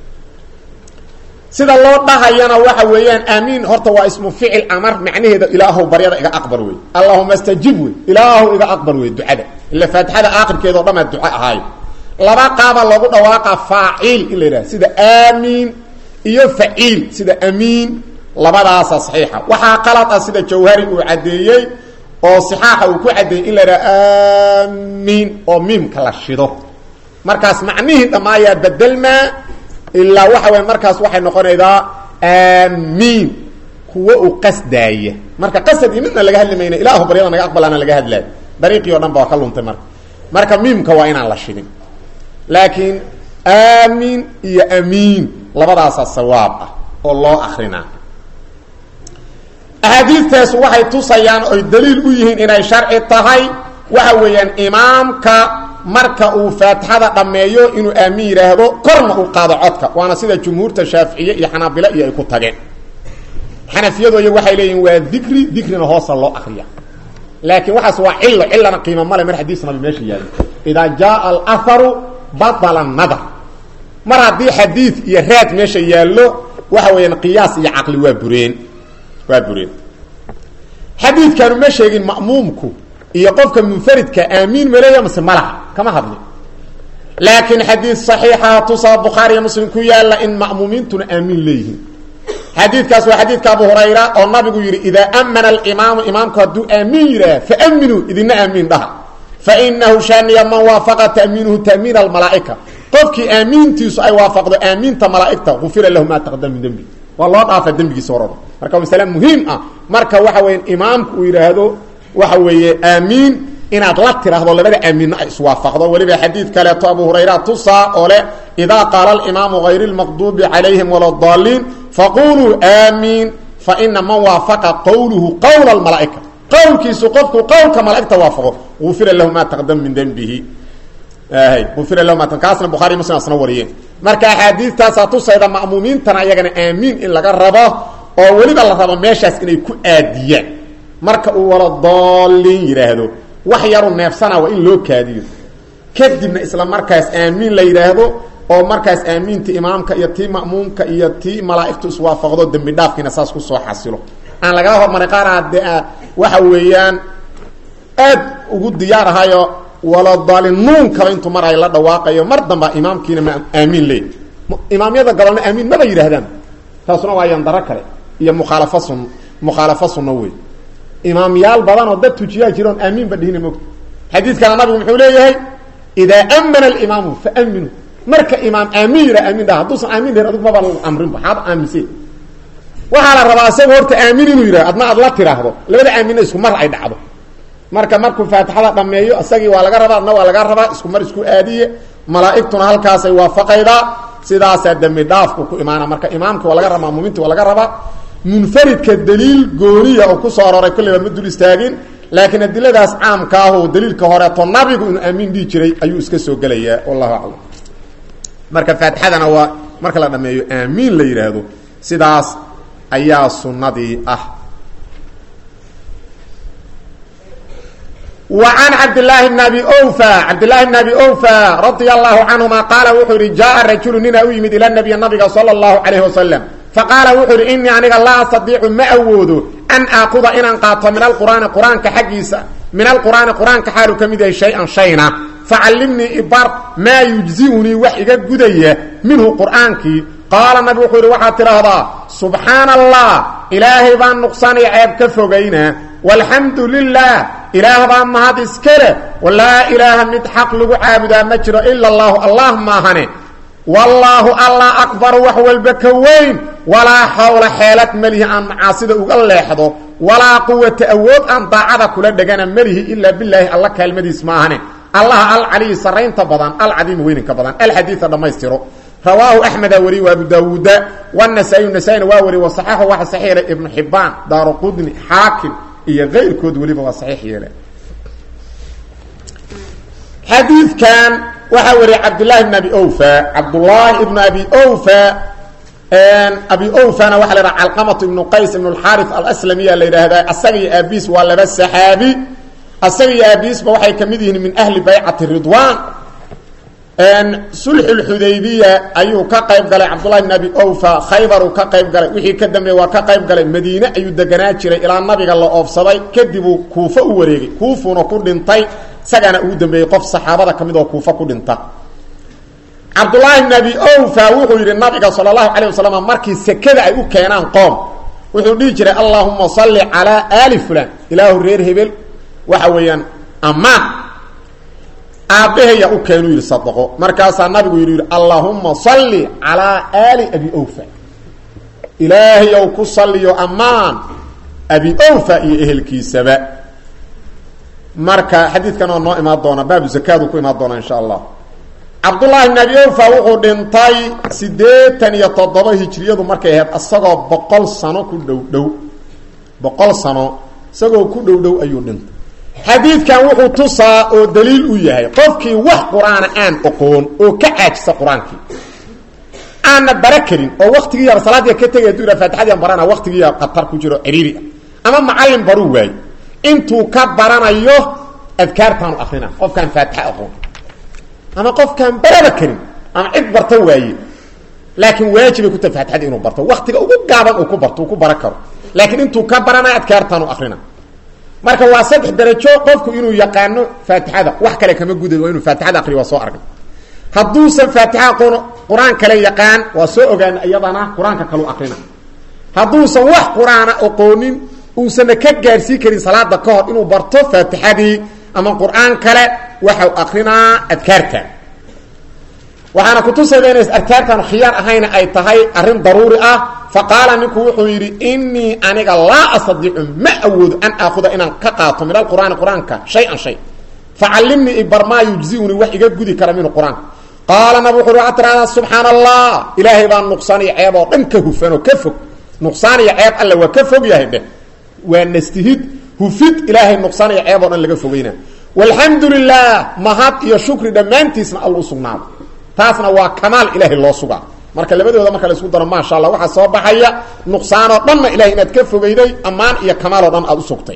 sida loo dhahayana waxa weeyaan aamin horta waa ismu ficil amar macnaheedu ilaahu baryada iga aqbal way allahumma istajib way ilaahu iga aqbal way ducada illa faatixada aakhirkeedo dhama duca ahay laba qaaba lagu dhawaaqa faa'il in la yiraahdo sida aamin iyo faa'il sida amiin labadaas saxiixa waxa qalad ah sida jawhari uu cadeeyay oo saxiixa uu ku cadeeyay in la yiraahdo aamin oo mim kala shido markaas macnihi dhamaaya bedelma illa waxa weyn markaas waxay noqonaydaa aamin kuwa uu qasdaaya marka qasad imidna laga hadlamayna ilaahu baryada naga aqbalana laga hadlay dariiqi oo dhan baa ka luntay marka marka mimka waa inaan la shidin laakiin aamin iyo amiin labadaas sawaab ah oo loo akhrina ahadiistaas waxay tusayaan oo daliil u yihiin inay sharci tahay waxa weeyaan imaamka marka uu faatixada dhameeyo inuu aamin yiraahdo korna uu qaado codka waana sida jumhuurta shaafiiciye iyo xanaabila iyo ay ku tageen xanafiyadu iyagu waxay leeyihiin waa dhikri dhikrina hoosa loo akhriya laakiin waxaas waa cillo cillana qiimo male mar xadiis nabi meesha yaalo ida jaa al-atharu batala an-nadar mar haddii xadiis iyo raad meesha yaallo waxa weeyaan qiyaas iyo caqli waa bureen waa bureen xadiidkanu ma sheegin ma'muumku iyo qofka munfaridka aamin maleeyo mise malaha kama hadli laakiin xadiis saxiixa tusa bukhari iyo muslim ku yaala in ma'muumiintuna aamin leeyihiin xadiidkaas waa xadiidka abu hurayra oo nabigu yiri ida amana al-imam imamku hadu aamin yira fa aminu idina aamin dhaha fa innahu shaniya man wafaqa ta'minuhu ta'min al-malaa'ika qofki aamintiisu ay waafaqdo aaminta malaa'ikta ghufira lahu ma taqaddama min dambi wallahu dhaafa dambigiisa horada marka waa salaam muhiim ah marka waxa weyn imaamku uu yiraahdo waxa weeye aamin inaad la tiraahdo labada aamin ay iswaafaqdo waliba xadiid kale to abu hurayra tusa oo le ida qala al-imam ghayr al-maghdubi alayhim wala ad-dallin faqulu aamin fa inna man wafaqa qawluhu qawl al-malaa'ika qawlkiisu qofku qawlka malaa'ikta waafaqo ghufira lahu ma taqaddama min dambihi ay ghufira lahu ma taqasna bukhari muslim asna wariyeen marka xadiistaas tusayda ma'muumiintana ayagana aamin in laga rabo oo waliba la rabo meeshaas inay ku aadiyaan marka uu wala dallin yiraahdo wax yaru neefsana waa in loo kaadiyo kadibna isla markaas aamin la yiraahdo oo markaas aaminta imaamka iyo tii ma'muumka iyo tii malaa'iktu iswaafaqdo dambi dhaafkina saas ku soo xasilo aan laga hormaray qaarad waxa weeyaan aad ugu diyaar ahayo wala dalinuun kala intu mar ay la dhawaaqayo mar damba imaamkiina ma aamin leey imaamyada galana aamin ma yiraahdaan taasuna waa yan dara kale iyo mukhalafasun mukhalafasun way imaam yaal badan oo dad tujiya jiroon aamin badhiina moog xadiidkana nabigu wuxuu leeyahay ida amana al-imam fa aminu marka imaam aamin yira aamin daa hadduu san aamin dheer adigu ma bal amrin baxad aaminsi waxa la rabaa asag horta aamin inuu yira adna ad la tiraahdo labada aamin isku mar ay dhacdo marka markuu faatixada dhameeyo asagii waa laga rabaa adna waa laga rabaa isku mar isku aadiye malaa'iktuna halkaas ay waafaqayda sidaas dambi dhaafku ku imaana marka imaamka waa laga rabaa muuminta waa laga rabaa munfaridka daliil gooniya oo ku soo aroray kulliba ma dul istaagin laakiin adiladaas caamka ah oo daliilka hore to nabigu inuu aamin dhii jiray ayuu iska soo galayaa wallahu a'lam marka faatixadana waa marka la dhameeyo aamin la yiraahdo sidaas ayaa sunnadii ah وعن عبد الله بن ابي اوفى عبد الله بن ابي اوفى رضي الله عنهما قال وحر جاء رجل لنا يمد الى النبي النبي صلى الله عليه وسلم فقال وحر اني انا لا استطيع ما اود ان اخذ ان انقاط من القران قران كحقيسا من القران قران كحاله كميد شيئا شيئا فعلمني ابر ما يجزئني وحيغا غديه منه قرانك قال النبي وحر وحا ترهدا سبحان الله الهي بان نقصان عيب كفوغينا والحمد لله إله بان ما هذا اسكره ولا إله مد حق لغو عابدا مجرى إلا الله الله ما هني والله الله أكبر وحو البكوين ولا حول حيلة مليه أن معاصده وقال يحضو ولا قوة أود أن طاعده كل دقانا مليه إلا بالله الله كالمد اسمه هني الله العلي سرين تبضان العظيم وين كبضان الحديث هذا ما يستيره رواه أحمد وري وابو داود والنسائي والنسائي واوري وصححه واحد صحيح ابن حبان دار قدني حاكم iyo غيركود waliba waa saxiix yeelay حديث كان waxa wari Abdullah ibn Abi Awfa Abdullah ibn Abi Awfa abi awfana waxa la yiraahdaa alqamatu ibn qays ibn al-harith al-aslami la yiraahdaa asagi abis waa laba saxaabi asagi abis ba waxay kamid yihiin min ahli bay'ati ridwan ان صلح الحديبيه ايو ka qayb galay abdullah ibn abi awfa khaybar ka qayb galay wixii ka dambeeyay waa ka qayb galay madiina ayu deganaa jiray ilaa nabiga la oofsaday kadib uu kuufa u wareegay kuufuna ku dhintay sagana uu dambeeyay qof saxaabada kamid oo kuufa ku dhinta abdullah ibn abi awfa wuxuu yiri nabiga sallallahu alayhi wasallam markii sakada ay u keenaan qoom wuxuu dhigi jiray allahumma salli ala ali fulan ilaahu reer hebel waxa weeyaan amma aabahaya u keenu yiri sadaqo markaas nabigu yiri allahumma salli ala ali abi awfa ilaahi oo ku salliyo amaan abi awfa iyo ehelkiisaba marka xadiidkan oo noo imaan doona baab zakadu ku imaan doona insha Allah abdullah ibn abi awfa wuxuu dhintay sideetan iyo toddoba hijriyadu markay ahayd asagoo boqol sano ku dhow dhow boqol sano isagoo ku dhow dhow ayuu dhintay حديث كان وحو تصا او دليل او يحيى قفكي وح قران ان اقون او كعاجس قرانكي انا بركرين او وقتي يا صلاه كتغي دوره فاتحه برana وقتي قطر كجيرو عريري اما معلم برو واي انتو كبرانيو اذكارتان اخرنا قف كان فاتحه اقون اما قف كان بركرين اما عبرته واي لكن واجب كنت فاتحه انه برته وقتي او غابن او كبرتو كبركر لكن انتو كبرنا اذكارتان اخرنا marka waa saddex darajo qofku inuu yaqaano faatixada wax kale kama guday waa inuu faatixada aqriyo soo argay haduu san faatixa quraan kale yaqaan waa soo ogaan iyadana quraanka kale aqrina haduu san wax quraana aqoonin uu san ka gaarsi karin salaada ka hor inuu barto faatixadii ama quraan kale waxa uu aqrinaa adkaarta waxaana ku tusayeen adkaartan khiyaar ahayna ay tahay arin daruuri ah فقال انكم وحيري اني انا لا استطيع ما اود ان اخذ ان كقاطه من القران قرانك شيئا شيء فعلمني برما يجزيني وحيغا غدي كره من القران قال نبي قرات سبحان الله الهي بان نقصان عيب ودنك هفن كفك نقصان عيب الله وكفك يهده ونستهد هفت الهي نقصان عيب ودن لغا فوغينا والحمد لله ما هات يا شكر دمانتيسنا الله سبحانه تاسنا وا كمال الهي الله سبحانه marka labadooda marka la isku daro ma sha Allah waxa soo baxaya nuqsaan oo dhan ilaahay inaad ka fogeyday amaan iyo kamaal oo dhan aad u sugtay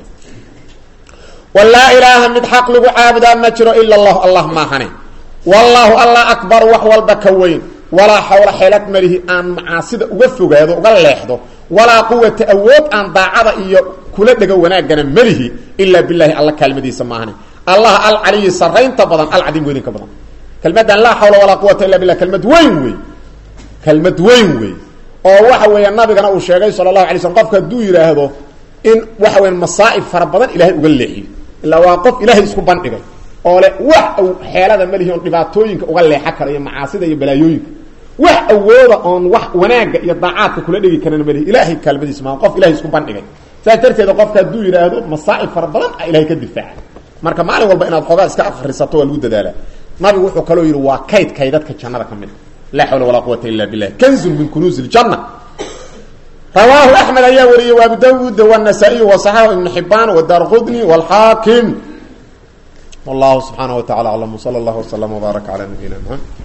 walla ilaaha mid xaq lagu caabudo ma jiro illa Allah Allah ma hane wallahu Allah akbar wax walba ka weyn wala hawla hilak marihi aan maasida uga fogaado uga leexdo wala quwwata awood aan daacada iyo kula dhaga wanaagana marihi illa billahi Allah kalmadiisa ma hane Allah al ali saraynta badan al adim weyn ka badan kalmadan la hawla wala quwwata illa billah kalmad weyn weyn كلمه وين وين oo waxa weeyaan nabigana uu sheegay sallallahu alayhi wasallam qofka duu yiraahdo in waxa weeyaan masaa'ib fara badan ilaahay uga leexiyo ila waa qof ilaahay isku bandhigay oo le wax uu xeelada malihiin dhibaatooyinka uga leexa karayo macaasida iyo balaayooyinka wax awooda on wax wanaaga iyo daacadka kula dhigi karana malihi ilaahay kalmadiisa ma qof ilaahay isku bandhigay saatarteeda qofka duu yiraahdo masaa'ib fara badan ilaahay ka difaac marka maalin walba inaad xogaa iska akhrisato waa lagu dadaala nabigu wuxuu kala yiri waa kayd kaydadka jannada kamid لا حول ولا قوة إلا بالله كنز من كنوز الجنة رواه أحمد أيها ولي وابو داود والنسائي وصححه ابن حبان والدارقطني والحاكم والله سبحانه وتعالى أعلم وصلى الله وسلم وبارك على نبينا محمد